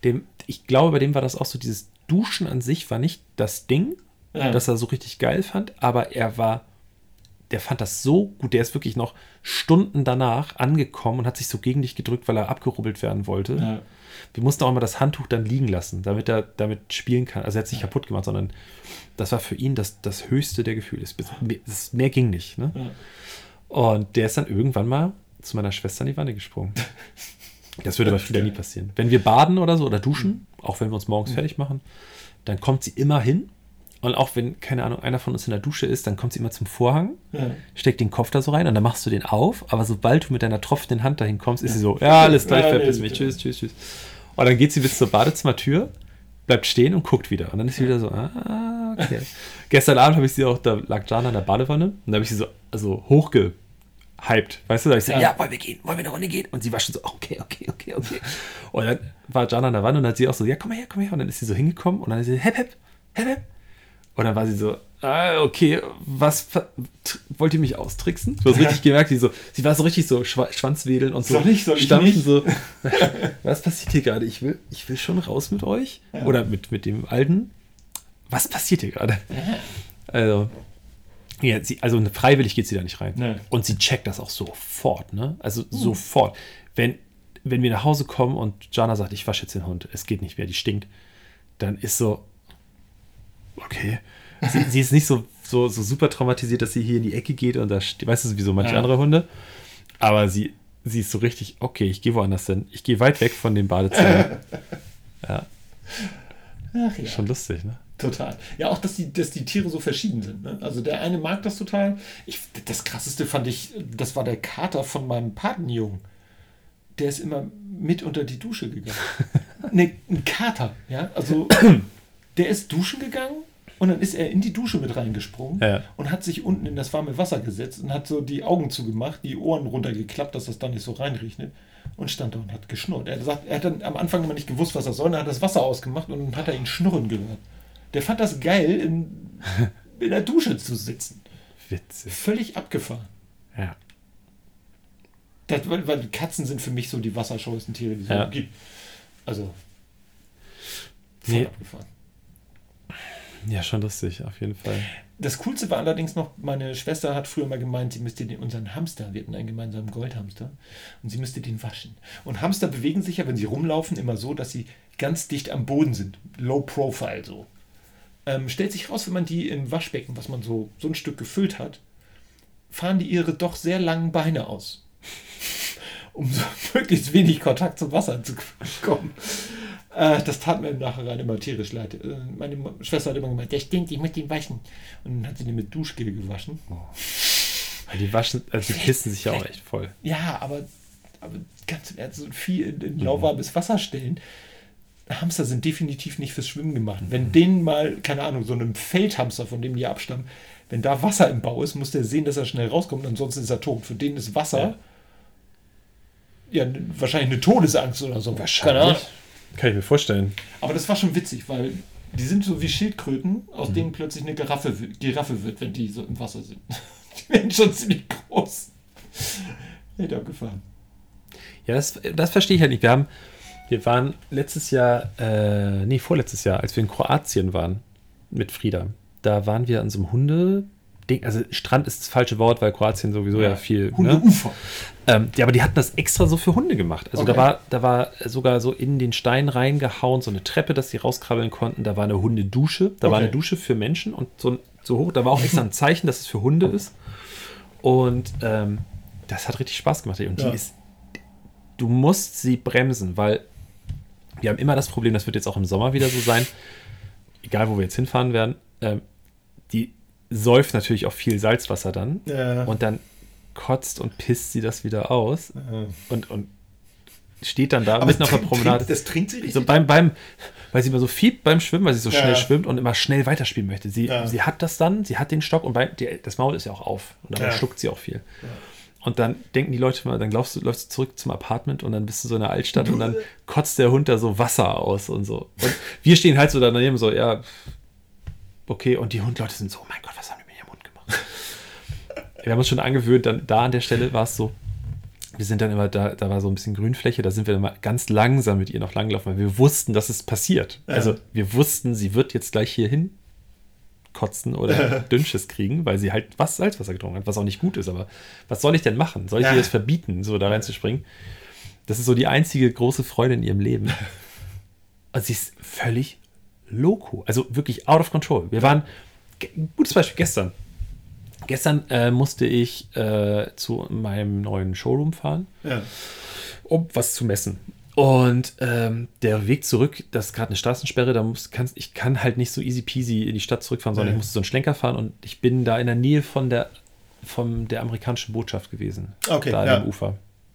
ich glaube, bei dem war das auch so, dieses Duschen an sich war nicht das Ding, ja. das er so richtig geil fand, aber er war, der fand das so gut, der ist wirklich noch Stunden danach angekommen und hat sich so gegen dich gedrückt, weil er abgerubbelt werden wollte. Ja. Wir mussten auch immer das Handtuch dann liegen lassen, damit er damit spielen kann. Also er hat es nicht ja. kaputt gemacht, sondern das war für ihn das, das höchste der Gefühle. Das, mehr ging nicht. Ne? Ja. Und der ist dann irgendwann mal zu meiner Schwester in die Wanne gesprungen. Das würde bei Frieda nie passieren. Wenn wir baden oder so oder duschen, mhm. auch wenn wir uns morgens mhm. fertig machen, dann kommt sie immer hin. Und auch wenn, keine Ahnung, einer von uns in der Dusche ist, dann kommt sie immer zum Vorhang, ja. steckt den Kopf da so rein und dann machst du den auf. Aber sobald du mit deiner tropfenden Hand dahin kommst, ist sie so, ja, alles gleich, ja, verpiss mich, tschüss, tschüss, tschüss. Und dann geht sie bis zur Badezimmertür, bleibt stehen und guckt wieder. Und dann ist sie wieder so, ah, okay. Gestern Abend habe ich sie auch, da lag Jana in der Badewanne und da habe ich sie so also hochge... hyped, weißt du, da hab ich so, ja. ja, wollen wir gehen, wollen wir eine Runde gehen? Und sie war schon so, okay, okay, okay, okay. Und dann war Jana an der Wand und dann hat sie auch so, ja, komm mal her, komm mal her. Und dann ist sie so hingekommen und dann ist sie, hep, hep, hep, hep. Und dann war sie so, ah, okay, was, wollt ihr mich austricksen? Du hast richtig gemerkt, die so, sie war so richtig so Schwa- Schwanzwedeln und so. Soll ich, soll ich stampfen nicht? So, was passiert hier gerade? Ich will, ich will schon raus mit euch. Ja. Oder mit, mit dem Alten. Was passiert hier gerade? Ja. Also, ja, sie, also freiwillig geht sie da nicht rein. Nee. Und sie checkt das auch sofort, ne? Also uh. sofort. Wenn, wenn wir nach Hause kommen und Jana sagt, ich wasche jetzt den Hund, es geht nicht mehr, die stinkt, dann ist so, okay. Sie, sie ist nicht so, so, so super traumatisiert, dass sie hier in die Ecke geht und da steht, weißt du, wie so manche ja. andere Hunde. Aber sie, sie ist so richtig, okay, ich gehe woanders hin. Ich gehe weit weg von dem Badezimmer. ja. Ach ja. Schon lustig, ne? Total. Ja, auch, dass die, dass die Tiere so verschieden sind. Ne? Also der eine mag das total. Ich, das Krasseste fand ich, das war der Kater von meinem Patenjungen. Der ist immer mit unter die Dusche gegangen. ne, ein Kater, ja. Also der ist duschen gegangen und dann ist er in die Dusche mit reingesprungen ja. und hat sich unten in das warme Wasser gesetzt und hat so die Augen zugemacht, die Ohren runtergeklappt, dass das da nicht so reinregnet. Und stand da und hat geschnurrt. Er hat, gesagt, er hat dann am Anfang immer nicht gewusst, was er soll. Dann hat das Wasser ausgemacht und dann hat er ihn schnurren gehört. Der fand das geil, in, in der Dusche zu sitzen. Witzig. Völlig abgefahren. Ja. Das, weil, weil Katzen sind für mich so die wasserscheuesten Tiere, die es ja. gibt. Also, voll nee. abgefahren. Ja, schon lustig, auf jeden Fall. Das Coolste war allerdings noch, meine Schwester hat früher mal gemeint, sie müsste den, unseren Hamster, wir hatten einen gemeinsamen Goldhamster, und sie müsste den waschen. Und Hamster bewegen sich ja, wenn sie rumlaufen, immer so, dass sie ganz dicht am Boden sind. Low Profile so. Ähm, stellt sich raus, wenn man die im Waschbecken, was man so, so ein Stück gefüllt hat, fahren die ihre doch sehr langen Beine aus. Um so möglichst wenig Kontakt zum Wasser zu bekommen. Äh, das tat mir im Nachhinein immer tierisch leid. Äh, meine Schwester hat immer gemeint, der stinkt, ich muss den waschen. Und dann hat sie den mit Duschgel gewaschen. Oh. Die waschen, also die pissen sich ja auch echt voll. Ja, aber, aber ganz im Ernst, so viel in, in lauwarmes Wasser stellen. Hamster sind definitiv nicht fürs Schwimmen gemacht. Wenn mhm. denen mal, keine Ahnung, so einem Feldhamster, von dem die abstammen, wenn da Wasser im Bau ist, muss der sehen, dass er schnell rauskommt, ansonsten ist er tot. Für den ist Wasser ja, ja wahrscheinlich eine Todesangst oder so. Wahrscheinlich. Kann ich mir vorstellen. Aber das war schon witzig, weil die sind so wie Schildkröten, aus mhm. denen plötzlich eine Giraffe, Giraffe wird, wenn die so im Wasser sind. Die werden schon ziemlich groß. Hätte abgefahren. Ja, das, das verstehe ich halt nicht. Wir haben Wir waren letztes Jahr, äh, nee, vorletztes Jahr, als wir in Kroatien waren mit Frieda, da waren wir an so einem Hunde-Ding, also Strand ist das falsche Wort, weil Kroatien sowieso ja, ja viel... Hundeufer. Ne? Ähm, ja, aber die hatten das extra so für Hunde gemacht. Also okay. da war da war sogar so in den Stein reingehauen, so eine Treppe, dass sie rauskrabbeln konnten. Da war eine Hundedusche, da okay. war eine Dusche für Menschen und so, so hoch, da war auch extra ein Zeichen, dass es für Hunde ist. Und ähm, das hat richtig Spaß gemacht. Und ja. die ist, du musst sie bremsen, weil wir haben immer das Problem, das wird jetzt auch im Sommer wieder so sein, egal wo wir jetzt hinfahren werden, ähm, die säuft natürlich auch viel Salzwasser dann ja. und dann kotzt und pisst sie das wieder aus ja. und, und steht dann da aber mitten auf der Promenade. Trinkt, das trinkt sie richtig. So beim, beim, weil sie immer so fiebt beim Schwimmen, weil sie so ja. schnell schwimmt und immer schnell weiterspielen möchte. Sie, ja. sie hat das dann, sie hat den Stock und bei, die, das Maul ist ja auch auf und dabei ja. schluckt sie auch viel. Ja. Und dann denken die Leute mal, dann läufst du, läufst du zurück zum Apartment und dann bist du so in der Altstadt und dann kotzt der Hund da so Wasser aus und so. Und wir stehen halt so daneben so, ja, okay. Und die Hundleute sind so, oh mein Gott, was haben die mit ihrem Hund gemacht? Wir haben uns schon angewöhnt, dann da an der Stelle war es so, wir sind dann immer, da, da war so ein bisschen Grünfläche, da sind wir dann mal ganz langsam mit ihr noch langgelaufen, weil wir wussten, dass es passiert. Ja. Also wir wussten, sie wird jetzt gleich hier hin kotzen oder Dünnschiss kriegen, weil sie halt was Salzwasser getrunken hat, was auch nicht gut ist. Aber was soll ich denn machen? Soll ich Ja. ihr das verbieten, so da reinzuspringen? Das ist so die einzige große Freude in ihrem Leben. Und sie ist völlig loco. Also wirklich out of control. Wir waren, ein gutes Beispiel, gestern. Gestern äh, musste ich äh, zu meinem neuen Showroom fahren, Ja. um was zu messen. Und ähm, der Weg zurück, das ist gerade eine Straßensperre, da muss, kannst, ich kann halt nicht so easy peasy in die Stadt zurückfahren, sondern Ja. ich musste so einen Schlenker fahren und ich bin da in der Nähe von der, von der amerikanischen Botschaft gewesen. Okay, da ja. am Ufer.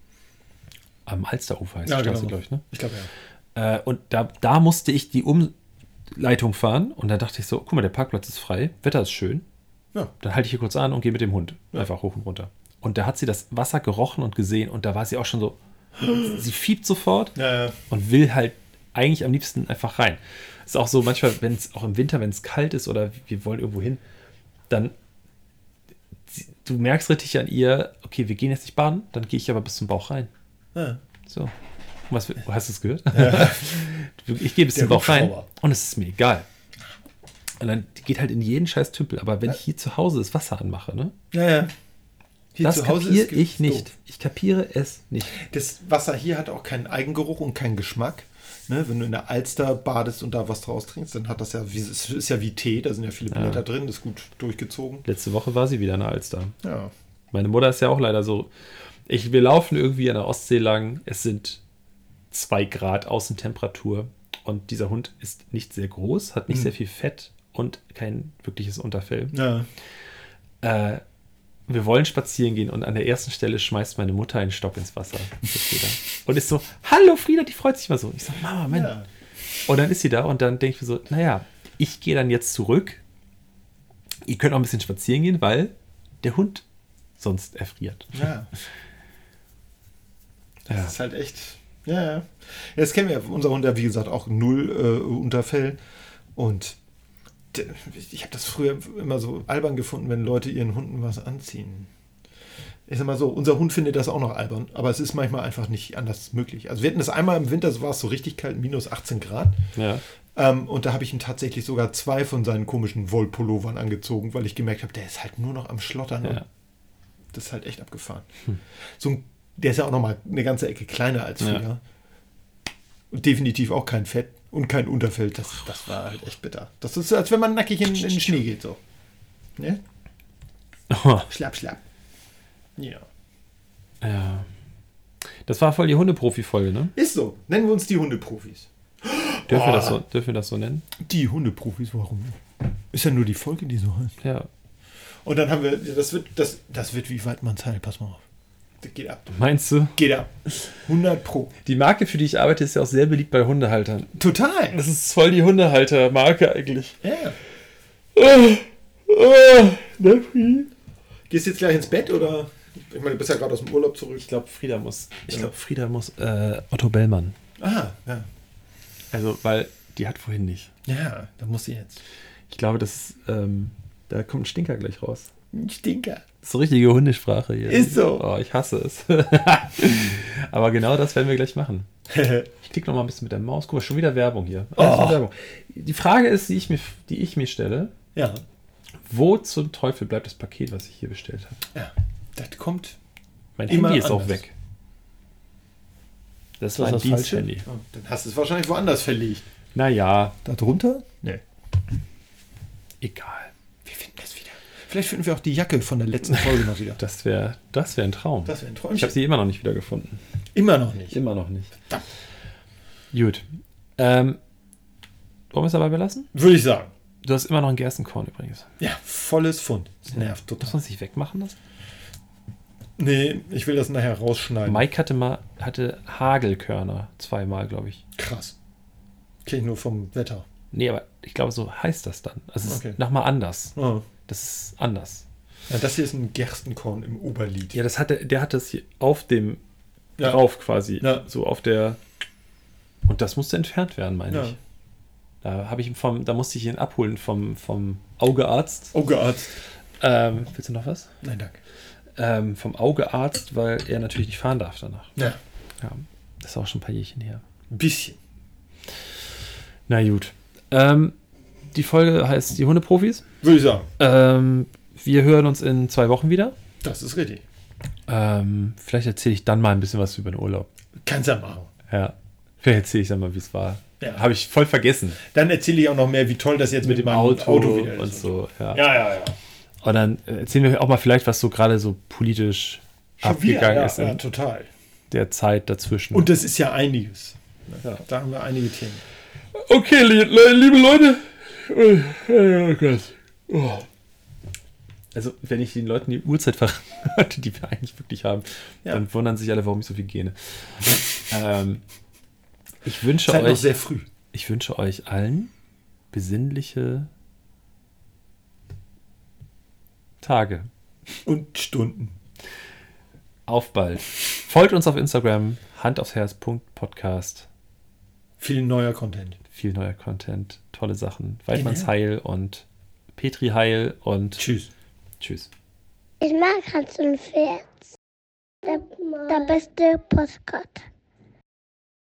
Am Alsterufer heißt Ja, die Straße, genau. glaube ich, ne? Ich glaube ja. Äh, und da, da musste ich die Umleitung fahren und da dachte ich so, guck mal, der Parkplatz ist frei, Wetter ist schön. Ja. Dann halte ich hier kurz an und gehe mit dem Hund Ja. einfach hoch und runter. Und da hat sie das Wasser gerochen und gesehen und da war sie auch schon so, sie fiebt sofort Ja, ja. und will halt eigentlich am liebsten einfach rein. Ist auch so manchmal, wenn es auch im Winter, wenn es kalt ist oder wir wollen irgendwo hin, dann sie- du merkst richtig an ihr, okay, wir gehen jetzt nicht baden, dann gehe ich aber bis zum Bauch rein. Ja. So. Und was, hast du es gehört? Ja. Ich gehe bis Der zum Bauch rein Hubschrauber. und es ist mir egal. Und dann die geht halt in jeden scheiß Tümpel. Aber wenn ich hier zu Hause das Wasser anmache, ne? Ja, ja. Hier Das zu Hause kapiere ist ich doof. nicht. Ich kapiere es nicht. Das Wasser hier hat auch keinen Eigengeruch und keinen Geschmack. Ne, wenn du in der Alster badest und da was draus trinkst, dann hat das ja, wie, es ist ja wie Tee, da sind ja viele Blätter drin, das ist gut durchgezogen. Letzte Woche war sie wieder in der Alster. Ja. Meine Mutter ist ja auch leider so. Ich, wir laufen irgendwie an der Ostsee lang. Es sind zwei Grad Außentemperatur. Und dieser Hund ist nicht sehr groß, hat nicht Mhm. sehr viel Fett und kein wirkliches Unterfell. Ja. Äh, wir wollen spazieren gehen und an der ersten Stelle schmeißt meine Mutter einen Stock ins Wasser. Und ist so, hallo Frieda, die freut sich mal so. Ich so, Mama, Mann. Ja. Und dann ist sie da und dann denke ich mir so, naja, ich gehe dann jetzt zurück. Ihr könnt auch ein bisschen spazieren gehen, weil der Hund sonst erfriert. Ja. Das Ja. ist halt echt. Ja, ja. Ja, das kennen wir. Unser Hund hat, wie gesagt, auch null äh, Unterfell. Und d- ich habe das früher immer so albern gefunden, wenn Leute ihren Hunden was anziehen. Ich sag mal so, unser Hund findet das auch noch albern, aber es ist manchmal einfach nicht anders möglich. Also wir hatten das einmal im Winter, so war es so richtig kalt, minus achtzehn Grad. Ja. Ähm, und da habe ich ihm tatsächlich sogar zwei von seinen komischen Wollpullovern angezogen, weil ich gemerkt habe, der ist halt nur noch am Schlottern. Ja. Und das ist halt echt abgefahren. So ein, der ist ja auch noch mal eine ganze Ecke kleiner als früher. Ja. Und definitiv auch kein Fett und kein Unterfell. Das, das war halt echt bitter. Das ist, als wenn man nackig in, in den Schnee geht. So. Ne? Schlapp, schlapp. Ja. Ja. Das war voll die Hundeprofi-Folge, ne? Ist so. Nennen wir uns die Hundeprofis. Dürfen, Oh. wir das so, dürfen wir das so nennen? Die Hundeprofis, warum nicht? Ist ja nur die Folge, die so heißt. Ja. Und dann haben wir, das wird, das, das wird wie Weidmanns Heil, pass mal auf. Das geht ab. Meinst du? Geht ab. hundert Pro. Die Marke, für die ich arbeite, ist ja auch sehr beliebt bei Hundehaltern. Total. Das ist voll die Hundehalter-Marke eigentlich. Ja. Oh, oh, ne, Gehst du jetzt gleich ins Bett oder? Ich meine, du bist ja gerade aus dem Urlaub zurück. Ich glaube, Frieda muss. Ich Ja. glaube, Frieda muss äh, Otto Bellmann. Ah, ja. Also, weil die hat vorhin nicht. Ja, da muss sie jetzt. Ich glaube, das ist, ähm, da kommt ein Stinker gleich raus. Ein Stinker. Das ist so richtige Hundesprache hier. Ist so. Oh, ich hasse es. Aber genau das werden wir gleich machen. Ich klicke noch mal ein bisschen mit der Maus. Guck mal, schon wieder Werbung hier. Alles Oh. mit Werbung. Die Frage ist, die ich, mir, die ich mir stelle, Ja. wo zum Teufel bleibt das Paket, was ich hier bestellt habe? Ja. Das kommt. Mein Immer Handy ist auch anders. weg. Das Ist war ein das Falsche? Diensthandy. Oh, dann hast du es wahrscheinlich woanders verlegt. Naja, Da drunter? Nee. egal. Wir finden das wieder. Vielleicht finden wir auch die Jacke von der letzten Folge noch wieder. Das wäre das wär ein Traum. Das wäre ein Ich Träumchen. habe sie immer noch nicht wiedergefunden. Immer noch nicht. Immer noch nicht. Verdammt. Gut. Ähm, wollen wir es dabei belassen? Würde ich sagen. Du hast immer noch ein Gerstenkorn übrigens. Ja, volles Pfund. Das nervt Muss total. man sich wegmachen lassen? Nee, ich will das nachher rausschneiden. Mike hatte mal hatte Hagelkörner zweimal, glaube ich. Krass. Kenn ich nur vom Wetter. Nee, aber ich glaube, so heißt das dann. Also es Okay. ist nochmal anders. Oh. Das ist anders. Ja, das hier ist ein Gerstenkorn im Oberlied. Ja, das hatte, der hat das hier auf dem Ja. drauf quasi. Ja. So auf der. Und das musste entfernt werden, meine Ja. ich. Da habe ich ihn vom, da musste ich ihn abholen vom, vom Augearzt. Augearzt. Ähm, willst du noch was? Nein, danke. ähm, vom Augearzt, weil er natürlich nicht fahren darf danach. Ja. Ja, das ist auch schon ein paar Jährchen her. Ein bisschen. Na gut. Ähm, die Folge heißt Die Hundeprofis. Würde ich sagen. Ähm, wir hören uns in zwei Wochen wieder. Das ist richtig. Ähm, vielleicht erzähle ich dann mal ein bisschen was über den Urlaub. Kannst ja machen. Ja. Vielleicht erzähle ich dann mal, wie es war. Ja. Habe ich voll vergessen. Dann erzähle ich auch noch mehr, wie toll das jetzt mit, Mit dem meinem Auto, Auto wieder ist. und so. Ja. Ja, ja, ja. Und dann erzählen wir auch mal vielleicht, was so gerade so politisch Schon abgegangen wieder, ja, ist in ja, total. der Zeit dazwischen. Und das ist ja einiges. Ja. Da haben wir einige Themen. Okay, li liebe Leute. Oh Gott. Oh. Also, wenn ich den Leuten die Uhrzeit verrate, die wir eigentlich wirklich haben, Ja. dann wundern sich alle, warum ich so viel gähne. ähm, ich wünsche Ist halt noch euch, sehr früh. ich wünsche euch allen besinnliche Tage. Und Stunden. Auf bald. Folgt uns auf Instagram, hand aufs Herz Punkt Podcast. Viel neuer Content. Viel neuer Content, tolle Sachen. Weidmanns Genau. Heil und Petri Heil und Tschüss. tschüss. Ich mag Hans und Pferd. Der, der beste Postkarte.